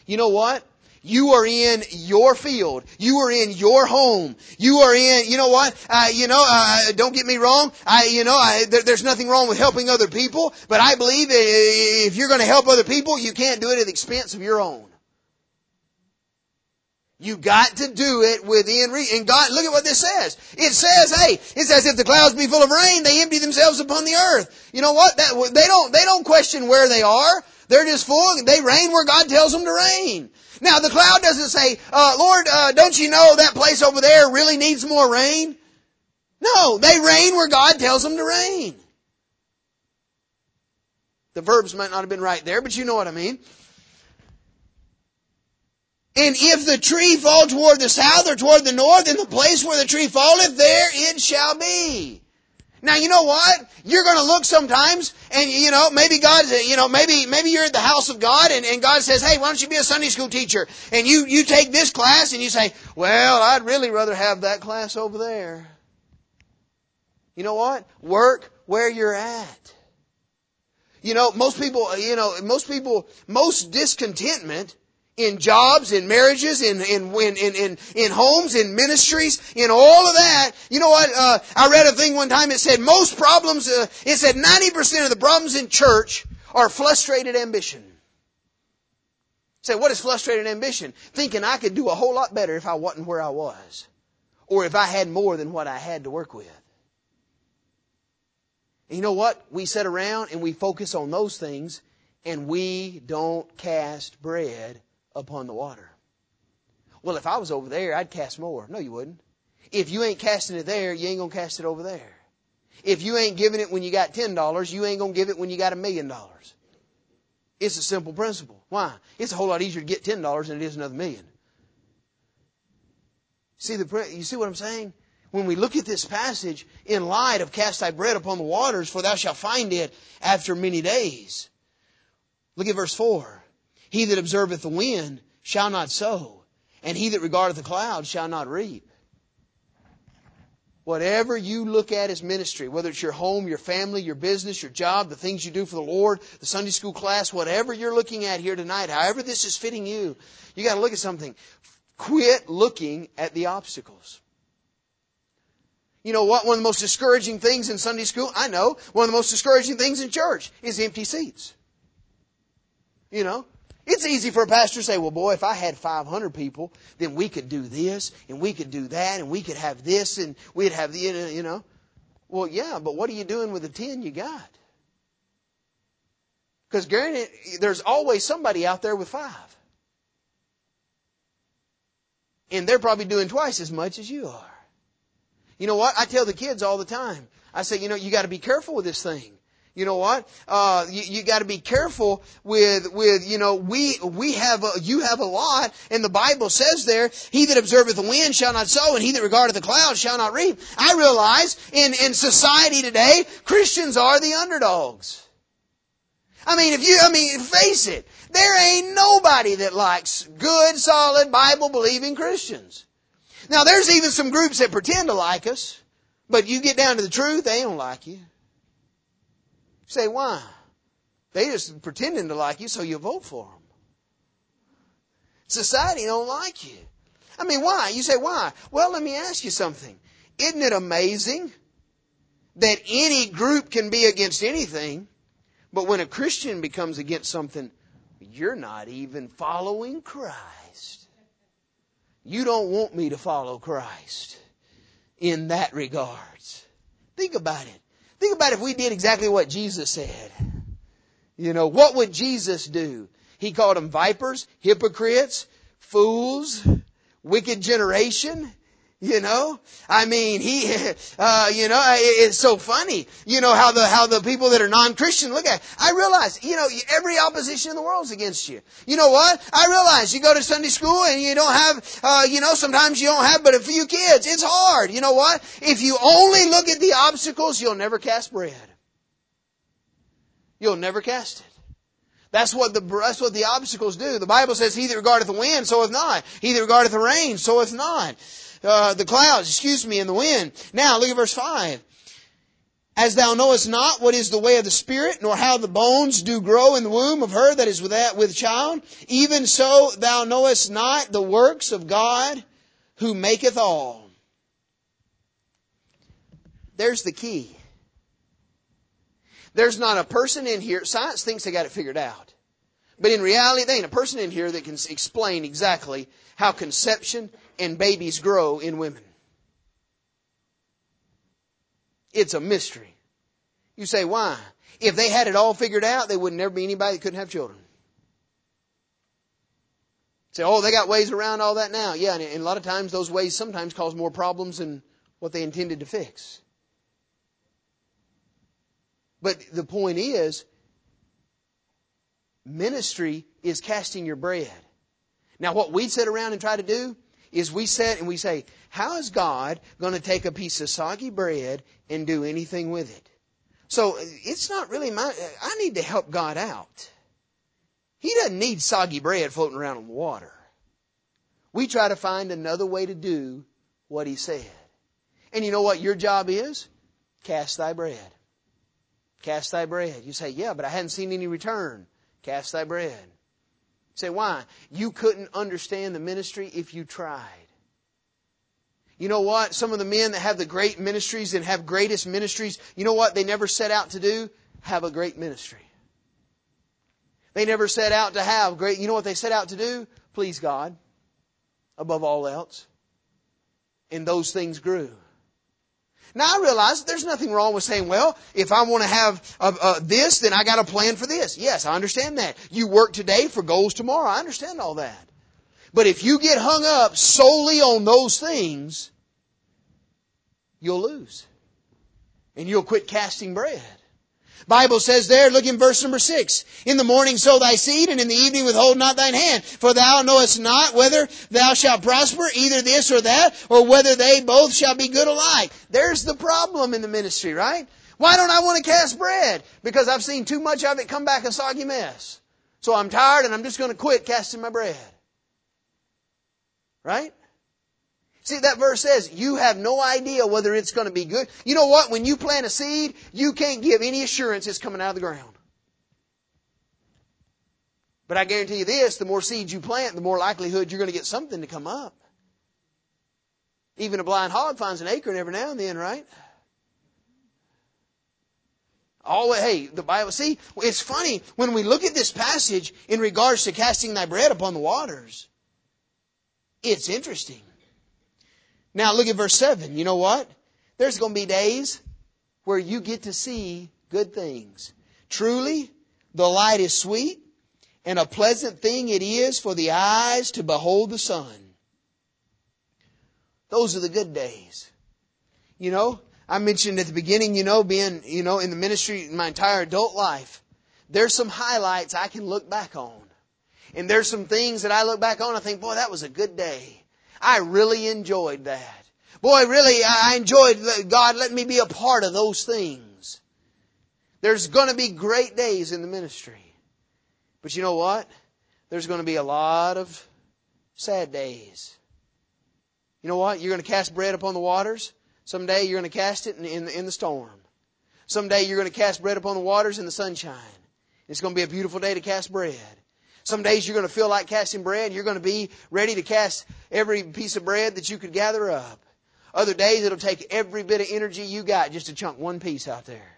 You know what? You are in your field. You are in your home. You are in, you know what? Don't get me wrong. There's nothing wrong with helping other people, but I believe if you're going to help other people, you can't do it at the expense of your own. You got to do it within reason. And God, look at what this says. It says, if the clouds be full of rain, they empty themselves upon the earth. You know what? They don't question where they are. They're just full. They rain where God tells them to rain. Now, the cloud doesn't say, Lord, don't you know that place over there really needs more rain? No, they rain where God tells them to rain. The verbs might not have been right there, but you know what I mean. And if the tree fall toward the south or toward the north, in the place where the tree falleth, there it shall be. Now, you know what? You're going to look sometimes, and maybe God's, maybe you're at the house of God, and God says, hey, why don't you be a Sunday school teacher? And you take this class, and you say, well, I'd really rather have that class over there. You know what? Work where you're at. Most discontentment in jobs, in marriages, in homes, in ministries, in all of that. You know what? I read a thing one time. It said most problems. It said 90% of the problems in church are frustrated ambition. Say, what is frustrated ambition? Thinking I could do a whole lot better if I wasn't where I was, or if I had more than what I had to work with. And you know what? We sit around and we focus on those things, and we don't cast bread upon the water. Well, if I was over there, I'd cast more. No, you wouldn't. If you ain't casting it there, you ain't going to cast it over there. If you ain't giving it when you got $10, you ain't going to give it when you got $1 million. It's a simple principle. Why? It's a whole lot easier to get $10 than it is another $1 million. You see what I'm saying? When we look at this passage in light of cast thy bread upon the waters, for thou shalt find it after many days. Look at verse 4. He that observeth the wind shall not sow, and he that regardeth the clouds shall not reap. Whatever you look at as ministry, whether it's your home, your family, your business, your job, the things you do for the Lord, the Sunday school class, whatever you're looking at here tonight, however this is fitting you, you got to look at something. Quit looking at the obstacles. You know what? One of the most discouraging things in Sunday school, I know, one of the most discouraging things in church is empty seats. It's easy for a pastor to say, well, boy, if I had 500 people, then we could do this, and we could do that, and we could have this, and we'd have the, Well, yeah, but what are you doing with the 10 you got? Because granted, there's always somebody out there with 5. And they're probably doing twice as much as you are. You know what? I tell the kids all the time. I say, you got to be careful with this thing. You know what? You got to be careful with you have a lot, and the Bible says there, he that observeth the wind shall not sow, and he that regardeth the clouds shall not reap. I realize in society today, Christians are the underdogs. Face it, there ain't nobody that likes good, solid, Bible-believing Christians. Now, there's even some groups that pretend to like us, but you get down to the truth, they don't like you. Say, why? They just pretending to like you, so you vote for them. Society don't like you. Why? You say, why? Well, let me ask you something. Isn't it amazing that any group can be against anything, but when a Christian becomes against something, you're not even following Christ. You don't want me to follow Christ in that regards. Think about it. Think about if we did exactly what Jesus said. What would Jesus do? He called them vipers, hypocrites, fools, wicked generation. It's so funny. How the people that are non-Christian look at it. I realize, every opposition in the world is against you. You know what? I realize you go to Sunday school and you don't have, sometimes you don't have but a few kids. It's hard. You know what? If you only look at the obstacles, you'll never cast bread. You'll never cast it. That's what the obstacles do. The Bible says, he that regardeth the wind soweth not. He that regardeth the rain soweth not. The clouds, and the wind. Now, look at verse 5. As thou knowest not what is the way of the Spirit, nor how the bones do grow in the womb of her that is with child, even so thou knowest not the works of God who maketh all. There's the key. There's not a person in here, science thinks they got it figured out. But in reality, there ain't a person in here that can explain exactly how conception and babies grow in women. It's a mystery. You say, why? If they had it all figured out, there would never be anybody that couldn't have children. Say, oh, they got ways around all that now. Yeah, and a lot of times those ways sometimes cause more problems than what they intended to fix. But the point is, ministry is casting your bread. Now what we sit around and try to do is we sit and we say, how is God going to take a piece of soggy bread and do anything with it? So it's not really I need to help God out. He doesn't need soggy bread floating around on the water. We try to find another way to do what He said. And you know what your job is? Cast thy bread. Cast thy bread. You say, yeah, but I hadn't seen any return. Cast thy bread. You say, why? You couldn't understand the ministry if you tried. You know what? Some of the men that have the great ministries and have greatest ministries, you know what they never set out to do? Have a great ministry. They never set out to have great, you know what they set out to do? Please God above all else. And those things grew. Now I realize there's nothing wrong with saying, well, if I want to have this, then I got a plan for this. Yes, I understand that. You work today for goals tomorrow. I understand all that. But if you get hung up solely on those things, you'll lose. And you'll quit casting bread. Bible says there, look in verse number 6. In the morning sow thy seed, and in the evening withhold not thine hand. For thou knowest not whether thou shalt prosper, either this or that, or whether they both shall be good alike. There's the problem in the ministry, right? Why don't I want to cast bread? Because I've seen too much of it come back a soggy mess. So I'm tired and I'm just going to quit casting my bread. Right? See, that verse says, you have no idea whether it's going to be good. You know what? When you plant a seed, you can't give any assurance it's coming out of the ground. But I guarantee you this, the more seeds you plant, the more likelihood you're going to get something to come up. Even a blind hog finds an acorn every now and then, right? Hey, the Bible, see, it's funny, when we look at this passage in regards to casting thy bread upon the waters, it's interesting. Now look at verse 7. You know what? There's going to be days where you get to see good things. Truly, the light is sweet, and a pleasant thing it is for the eyes to behold the sun. Those are the good days. You know, I mentioned at the beginning, being, in the ministry my entire adult life, there's some highlights I can look back on. And there's some things that I look back on and I think, boy, that was a good day. I really enjoyed that. Boy, really, I enjoyed God letting me be a part of those things. There's going to be great days in the ministry. But you know what? There's going to be a lot of sad days. You know what? You're going to cast bread upon the waters. Someday you're going to cast it in the storm. Someday you're going to cast bread upon the waters in the sunshine. It's going to be a beautiful day to cast bread. Some days you're going to feel like casting bread. You're going to be ready to cast every piece of bread that you could gather up. Other days it'll take every bit of energy you got just to chunk one piece out there.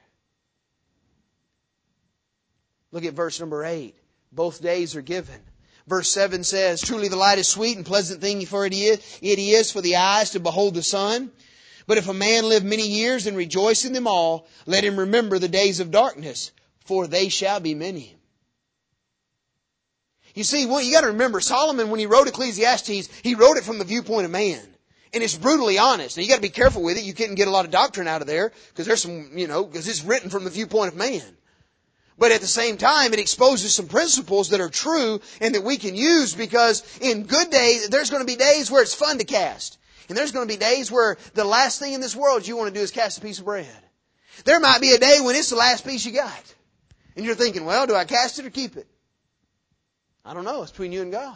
Look at verse number 8. Both days are given. Verse 7 says, truly the light is sweet and pleasant thing for it is for the eyes to behold the sun. But if a man live many years and rejoice in them all, let him remember the days of darkness, for they shall be many. You see, you got to remember, Solomon, when he wrote Ecclesiastes, he wrote it from the viewpoint of man. And it's brutally honest. Now you got to be careful with it. You couldn't get a lot of doctrine out of there, because there's some, because it's written from the viewpoint of man. But at the same time, it exposes some principles that are true and that we can use, because in good days, there's going to be days where it's fun to cast. And there's going to be days where the last thing in this world you want to do is cast a piece of bread. There might be a day when it's the last piece you got. And you're thinking, well, do I cast it or keep it? I don't know. It's between you and God.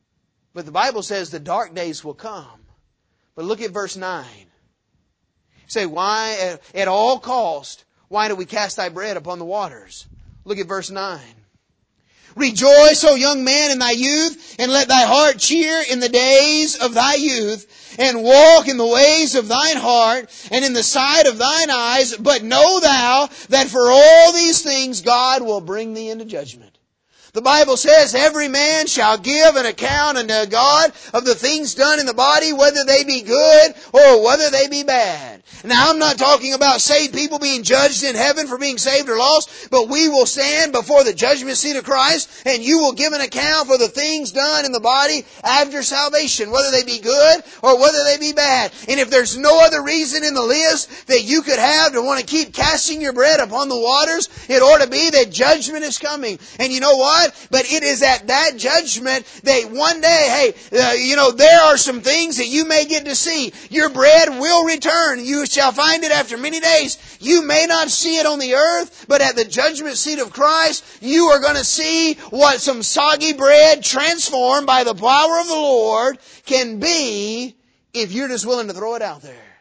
But the Bible says the dark days will come. But look at verse 9. It Say, why at all cost, why do we cast thy bread upon the waters? Look at verse 9. Rejoice, O young man, in thy youth, and let thy heart cheer in the days of thy youth, and walk in the ways of thine heart, and in the sight of thine eyes. But know thou that for all these things God will bring thee into judgment. The Bible says, every man shall give an account unto God of the things done in the body, whether they be good or whether they be bad. Now, I'm not talking about saved people being judged in heaven for being saved or lost, but we will stand before the judgment seat of Christ, and you will give an account for the things done in the body after salvation, whether they be good or whether they be bad. And if there's no other reason in the list that you could have to want to keep casting your bread upon the waters, it ought to be that judgment is coming. And you know what? But it is at that judgment that one day, there are some things that you may get to see. Your bread will return. You shall find it after many days. You may not see it on the earth, but at the judgment seat of Christ, you are going to see what some soggy bread transformed by the power of the Lord can be if you're just willing to throw it out there.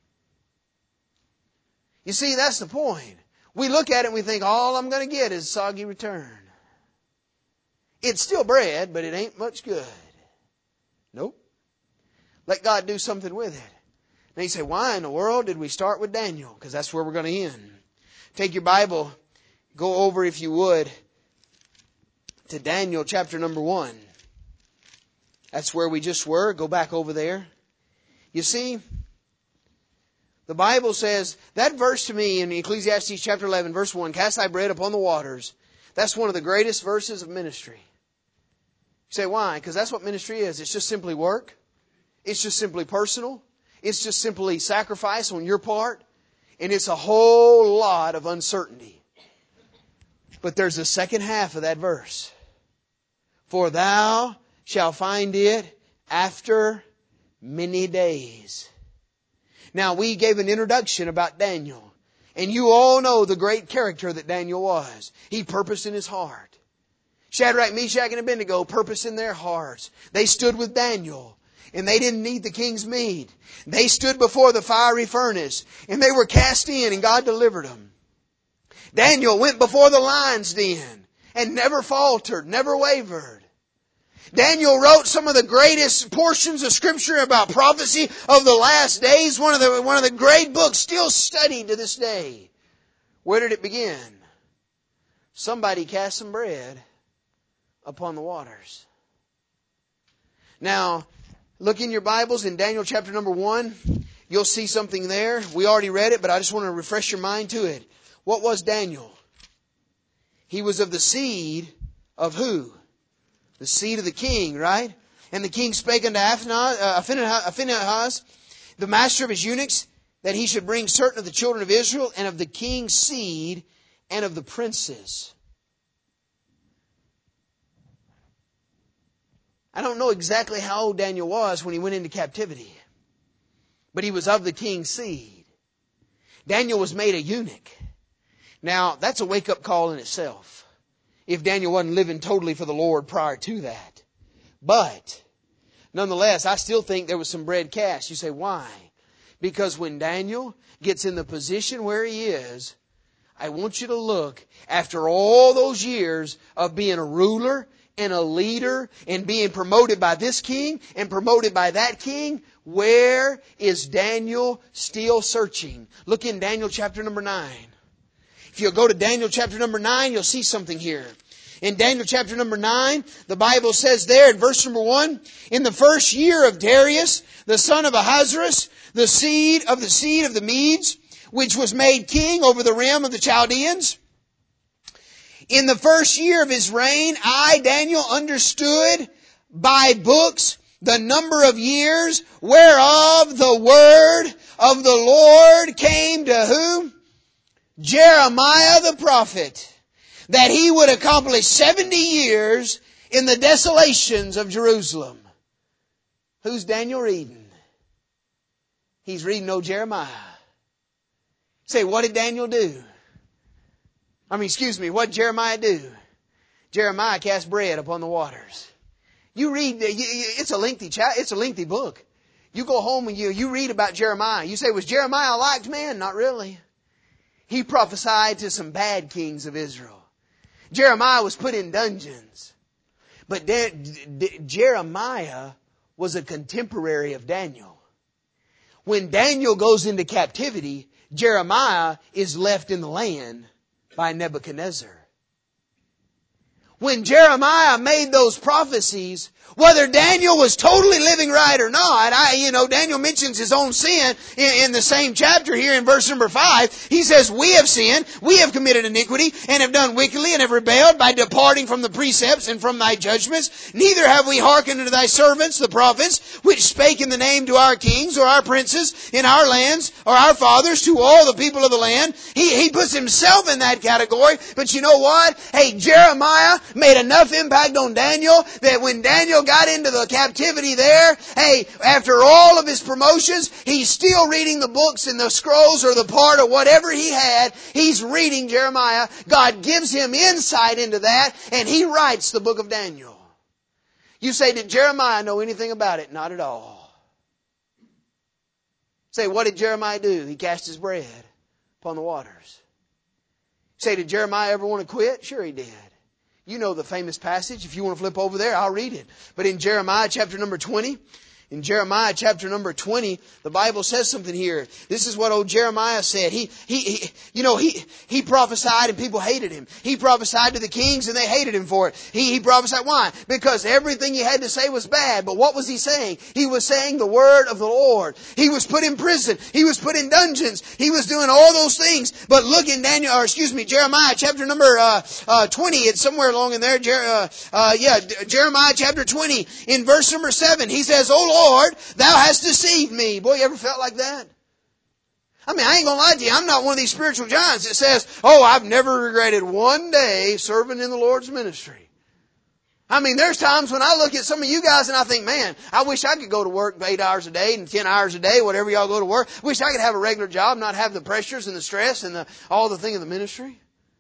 You see, that's the point. We look at it and we think, all I'm going to get is soggy return. It's still bread, but it ain't much good. Nope. Let God do something with it. Now you say, why in the world did we start with Daniel? Because that's where we're going to end. Take your Bible, go over, if you would, to Daniel chapter number 1. That's where we just were. Go back over there. You see, the Bible says, that verse to me in Ecclesiastes chapter 11, verse 1, cast thy bread upon the waters. That's one of the greatest verses of ministry. You say, why? Because that's what ministry is. It's just simply work. It's just simply personal. It's just simply sacrifice on your part. And it's a whole lot of uncertainty. But there's a second half of that verse. For thou shalt find it after many days. Now, we gave an introduction about Daniel. And you all know the great character that Daniel was. He purposed in his heart. Shadrach, Meshach, and Abednego purposed in their hearts. They stood with Daniel. And they didn't need the king's meat. They stood before the fiery furnace. And they were cast in, and God delivered them. Daniel went before the lion's den and never faltered, never wavered. Daniel wrote some of the greatest portions of Scripture about prophecy of the last days. One of the great books still studied to this day. Where did it begin? Somebody cast some bread upon the waters. Now, look in your Bibles in Daniel chapter number 1. You'll see something there. We already read it, but I just want to refresh your mind to it. What was Daniel? He was of the seed of who? The seed of the king, right? And the king spake unto Phinehas, the master of his eunuchs, that he should bring certain of the children of Israel, and of the king's seed, and of the princes. I don't know exactly how old Daniel was when he went into captivity, but he was of the king's seed. Daniel was made a eunuch. Now, that's a wake-up call in itself, if Daniel wasn't living totally for the Lord prior to that. But, nonetheless, I still think there was some bread cast. You say, why? Because when Daniel gets in the position where he is, I want you to look, after all those years of being a ruler and a leader and being promoted by this king and promoted by that king, where is Daniel still searching? Look in Daniel chapter number 9. If you'll go to Daniel chapter number 9, you'll see something here. In Daniel chapter number 9, the Bible says there in verse number 1, in the first year of Darius, the son of Ahasuerus, the seed of the Medes, which was made king over the realm of the Chaldeans. In the first year of his reign, I, Daniel, understood by books the number of years whereof the word of the Lord came to whom? Jeremiah the prophet, that he would accomplish 70 years in the desolations of Jerusalem. Who's Daniel reading? He's reading old Jeremiah. Say, what did Daniel do? What did Jeremiah do? Jeremiah cast bread upon the waters. You read, it's a lengthy book. You go home and you read about Jeremiah. You say, was Jeremiah a liked man? Not really. He prophesied to some bad kings of Israel. Jeremiah was put in dungeons. But Jeremiah was a contemporary of Daniel. When Daniel goes into captivity, Jeremiah is left in the land by Nebuchadnezzar. When Jeremiah made those prophecies, whether Daniel was totally living right or not, Daniel mentions his own sin in the same chapter here in verse number 5. He says, we have sinned, we have committed iniquity, and have done wickedly, and have rebelled by departing from the precepts and from thy judgments. Neither have we hearkened unto thy servants, the prophets, which spake in the name to our kings or our princes in our lands, or our fathers, to all the people of the land. He puts himself in that category. But you know what? Hey, Jeremiah made enough impact on Daniel that when Daniel got into the captivity there, hey, after all of his promotions, he's still reading the books and the scrolls or the part of whatever he had. He's reading Jeremiah. God gives him insight into that, and he writes the book of Daniel. You say, did Jeremiah know anything about it? Not at all. Say, what did Jeremiah do? He cast his bread upon the waters. Say, did Jeremiah ever want to quit? Sure he did. You know the famous passage. If you want to flip over there, I'll read it. But in Jeremiah chapter number 20, the Bible says something here. This is what old Jeremiah said. He prophesied and people hated him. He prophesied to the kings and they hated him for it. He prophesied. Why? Because everything he had to say was bad. But what was he saying? He was saying the word of the Lord. He was put in prison. He was put in dungeons. He was doing all those things. But look in Jeremiah chapter number 20. It's somewhere along in there. Jeremiah chapter 20 in verse number 7. He says, "O Lord, thou hast deceived me." Boy, you ever felt like that? I ain't gonna lie to you. I'm not one of these spiritual giants that says, I've never regretted one day serving in the Lord's ministry. There's times when I look at some of you guys and I think, man, I wish I could go to work 8 hours a day and 10 hours a day, whatever y'all go to work. Wish I could have a regular job, not have the pressures and the stress and all the thing of the ministry.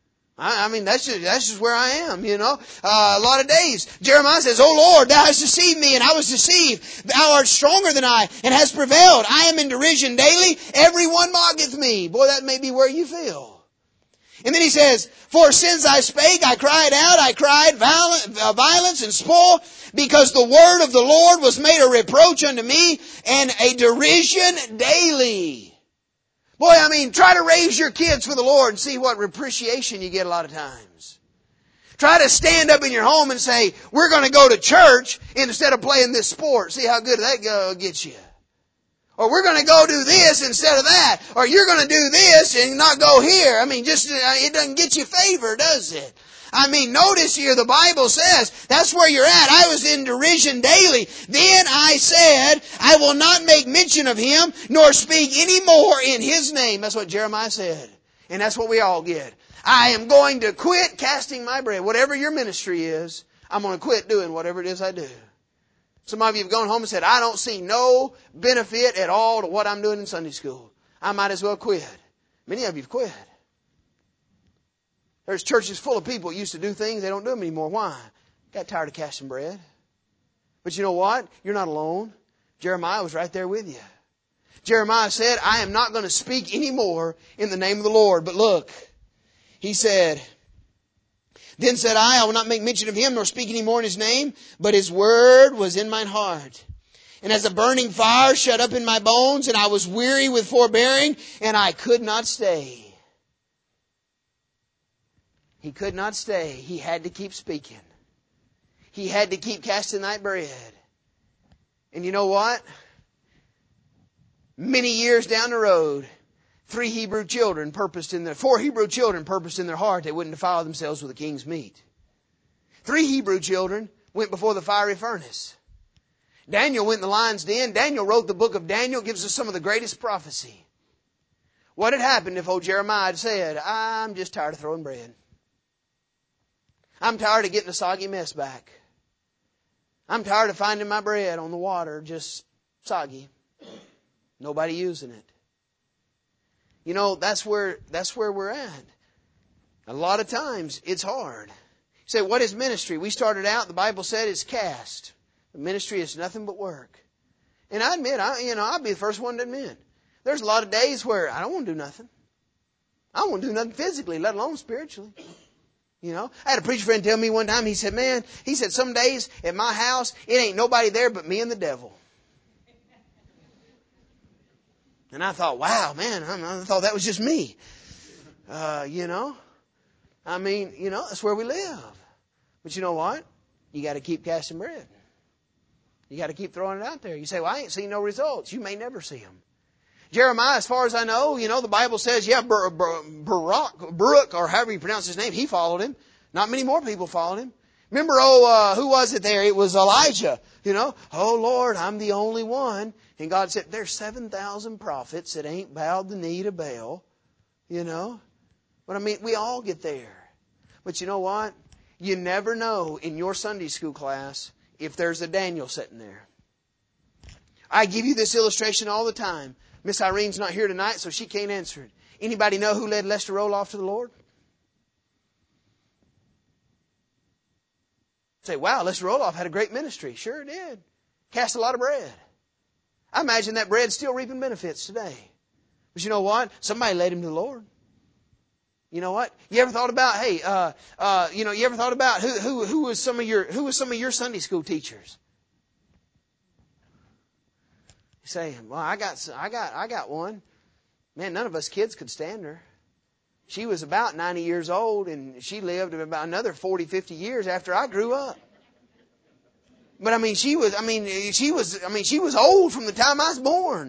That's just where I am, a lot of days. Jeremiah says, "O Lord, thou hast deceived me, and I was deceived. Thou art stronger than I, and hast prevailed. I am in derision daily. Everyone mocketh me." Boy, that may be where you feel. And then he says, "For since I spake, I cried out, I cried violence and spoil, because the word of the Lord was made a reproach unto me, and a derision daily." Boy, try to raise your kids for the Lord and see what appreciation you get a lot of times. Try to stand up in your home and say, we're going to go to church instead of playing this sport. See how good that gets you. Or we're going to go do this instead of that. Or you're going to do this and not go here. It doesn't get you favor, does it? Notice here the Bible says, that's where you're at. I was in derision daily. Then I said, I will not make mention of him, nor speak any more in his name. That's what Jeremiah said. And that's what we all get. I am going to quit casting my bread. Whatever your ministry is, I'm going to quit doing whatever it is I do. Some of you have gone home and said, I don't see no benefit at all to what I'm doing in Sunday school. I might as well quit. Many of you have quit. There's churches full of people who used to do things, they don't do them anymore. Why? Got tired of casting bread. But you know what? You're not alone. Jeremiah was right there with you. Jeremiah said, I am not going to speak anymore in the name of the Lord. But look, he said, then said I will not make mention of him nor speak any more in his name, but his word was in mine heart. And as a burning fire shut up in my bones, and I was weary with forbearing, and I could not stay. He could not stay. He had to keep speaking. He had to keep casting that bread. And you know what? Many years down the road, 4 Hebrew children purposed in their heart they wouldn't defile themselves with the king's meat. 3 Hebrew children went before the fiery furnace. Daniel went in the lion's den. Daniel wrote the book of Daniel, gives us some of the greatest prophecy. What had happened if old Jeremiah had said, I'm just tired of throwing bread. I'm tired of getting a soggy mess back. I'm tired of finding my bread on the water just soggy. Nobody using it. That's where we're at. A lot of times it's hard. You say, what is ministry? We started out, the Bible said, it's cast. The ministry is nothing but work. And I admit, I'll be the first one to admit. There's a lot of days where I don't want to do nothing. I don't want to do nothing physically, let alone spiritually. I had a preacher friend tell me one time, he said, man, some days at my house, it ain't nobody there but me and the devil. And I thought, wow, man, I thought that was just me. That's where we live. But you know what? You got to keep casting bread. You got to keep throwing it out there. You say, well, I ain't seen no results. You may never see them. Jeremiah, as far as I know, the Bible says, Baruch, or however you pronounce his name, he followed him. Not many more people followed him. Remember, who was it there? It was Elijah. Oh Lord, I'm the only one. And God said, there's 7,000 prophets that ain't bowed the knee to Baal. But we all get there. But you know what? You never know in your Sunday school class if there's a Daniel sitting there. I give you this illustration all the time. Miss Irene's not here tonight, so she can't answer it. Anybody know who led Lester Roloff to the Lord? Say, wow, Lester Roloff had a great ministry. Sure did. Cast a lot of bread. I imagine that bread's still reaping benefits today. But you know what? Somebody led him to the Lord. You know what? You ever thought about, you ever thought about who was some of your Sunday school teachers? You say, well, I got one. Man, none of us kids could stand her. She was about 90 years old, and she lived about another 40, 50 years after I grew up. But she was old from the time I was born.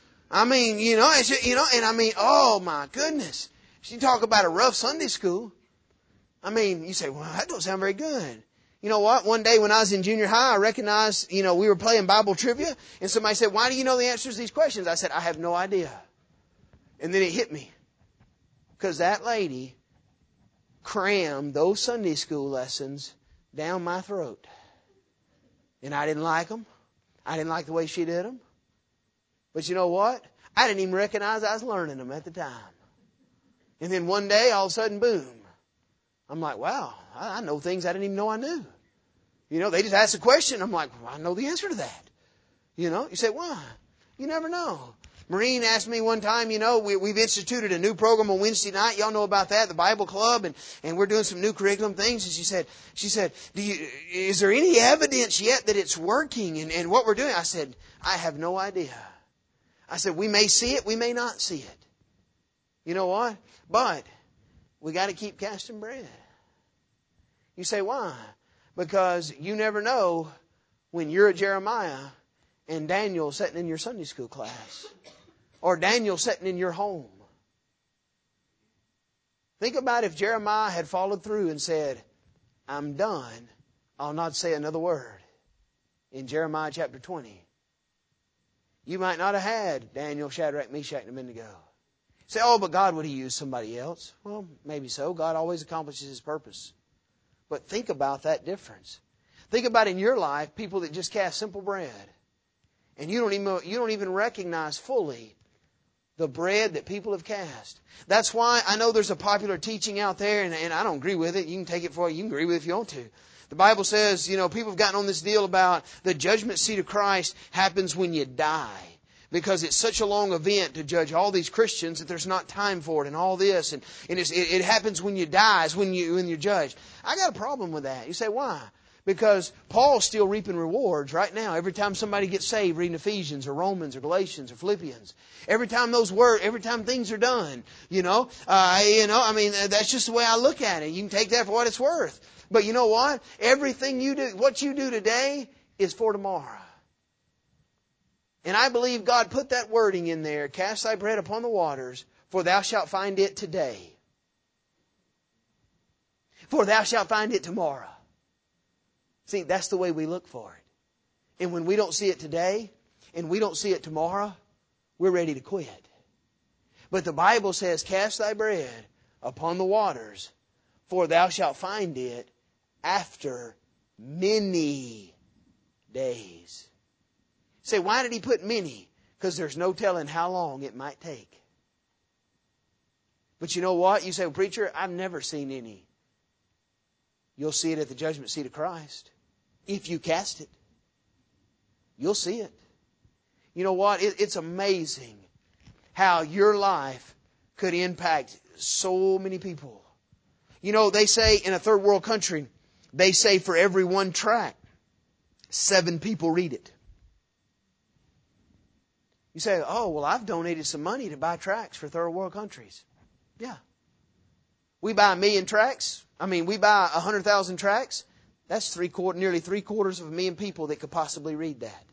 Oh my goodness. She talk about a rough Sunday school. You say, well, that don't sound very good. You know what? One day when I was in junior high, I recognized, we were playing Bible trivia, and somebody said, why do you know the answers to these questions? I said, I have no idea. And then it hit me. Because that lady crammed those Sunday school lessons down my throat. And I didn't like them. I didn't like the way she did them. But you know what? I didn't even recognize I was learning them at the time. And then one day, all of a sudden, boom. I'm like, wow, I know things I didn't even know I knew. They just asked a question. I'm like, well, I know the answer to that. You say, why? You never know. Maureen asked me one time, we've instituted a new program on Wednesday night. Y'all know about that, the Bible Club, and we're doing some new curriculum things. And she said, is there any evidence yet that it's working and what we're doing? I said, I have no idea. I said, we may see it, we may not see it. You know what? But we got to keep casting bread. You say, why? Because you never know when you're a Jeremiah and Daniel sitting in your Sunday school class. Or Daniel sitting in your home. Think about if Jeremiah had followed through and said, I'm done. I'll not say another word. In Jeremiah chapter 20. You might not have had Daniel, Shadrach, Meshach, and Abednego. Say, oh, but God would have used somebody else. Well, maybe so. God always accomplishes His purpose. But think about that difference. Think about in your life people that just cast simple bread. And you don't even recognize fully the bread that people have cast. That's why I know there's a popular teaching out there, and I don't agree with it. You can take it for it. You can agree with it if you want to. The Bible says, people have gotten on this deal about the judgment seat of Christ happens when you die. Because it's such a long event to judge all these Christians that there's not time for it and all this. And it happens when you die, is when you're judged. I got a problem with that. You say, why? Because Paul's still reaping rewards right now. Every time somebody gets saved, reading Ephesians or Romans or Galatians or Philippians. Every time things are done, that's just the way I look at it. You can take that for what it's worth. But you know what? Everything you do, what you do today is for tomorrow. And I believe God put that wording in there, cast thy bread upon the waters, for thou shalt find it today. For thou shalt find it tomorrow. See, that's the way we look for it. And when we don't see it today, and we don't see it tomorrow, we're ready to quit. But the Bible says, cast thy bread upon the waters, for thou shalt find it after many days. Say, why did He put many? Because there's no telling how long it might take. But you know what? You say, well, preacher, I've never seen any. You'll see it at the judgment seat of Christ. If you cast it, you'll see it. You know what? It's amazing how your life could impact so many people. You know, they say in a third world country, they say for every one tract, 7 people read it. You say, oh, well, I've donated some money to buy tracts for third world countries. Yeah. We buy 1 million tracts. We buy 100,000 tracts. That's nearly 750,000 people that could possibly read that.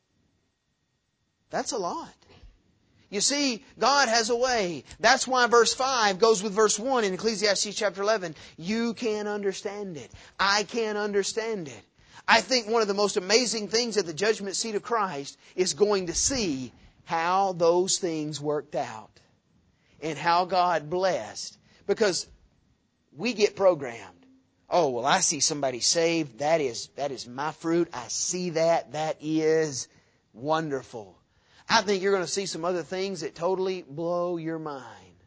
That's a lot. You see, God has a way. That's why verse 5 goes with verse 1 in Ecclesiastes chapter 11. You can't understand it. I can't understand it. I think one of the most amazing things at the judgment seat of Christ is going to see how those things worked out and how God blessed. Because we get programmed. Oh, well, I see somebody saved. That is my fruit. I see that. That is wonderful. I think you're going to see some other things that totally blow your mind.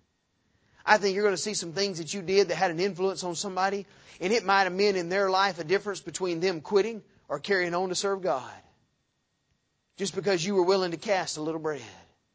I think you're going to see some things that you did that had an influence on somebody, and it might have meant in their life a difference between them quitting or carrying on to serve God. Just because you were willing to cast a little bread.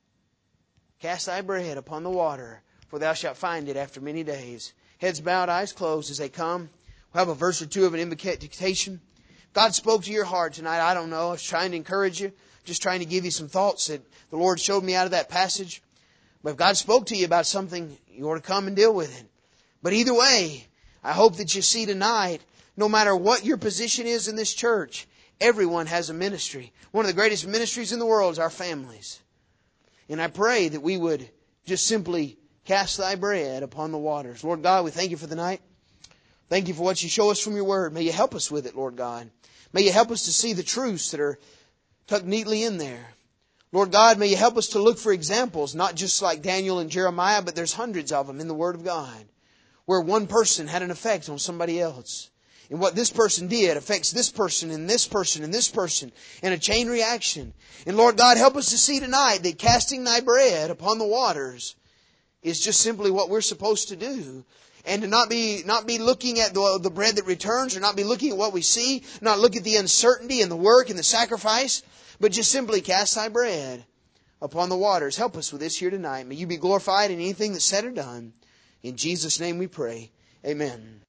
Cast thy bread upon the water, for thou shalt find it after many days. Heads bowed, eyes closed as they come. We'll have a verse or two of an invitation. God spoke to your heart tonight. I don't know. I was trying to encourage you. Just trying to give you some thoughts that the Lord showed me out of that passage. But if God spoke to you about something, you ought to come and deal with it. But either way, I hope that you see tonight, no matter what your position is in this church, everyone has a ministry. One of the greatest ministries in the world is our families. And I pray that we would just simply cast thy bread upon the waters. Lord God, we thank you for the night. Thank you for what you show us from your word. May you help us with it, Lord God. May you help us to see the truths that are tucked neatly in there. Lord God, may you help us to look for examples, not just like Daniel and Jeremiah, but there's hundreds of them in the Word of God, where one person had an effect on somebody else. And what this person did affects this person and this person and this person in a chain reaction. And Lord God, help us to see tonight that casting thy bread upon the waters is just simply what we're supposed to do. And to not be looking at the bread that returns, or not be looking at what we see, not look at the uncertainty and the work and the sacrifice, but just simply cast thy bread upon the waters. Help us with this here tonight. May you be glorified in anything that's said or done. In Jesus' name we pray. Amen.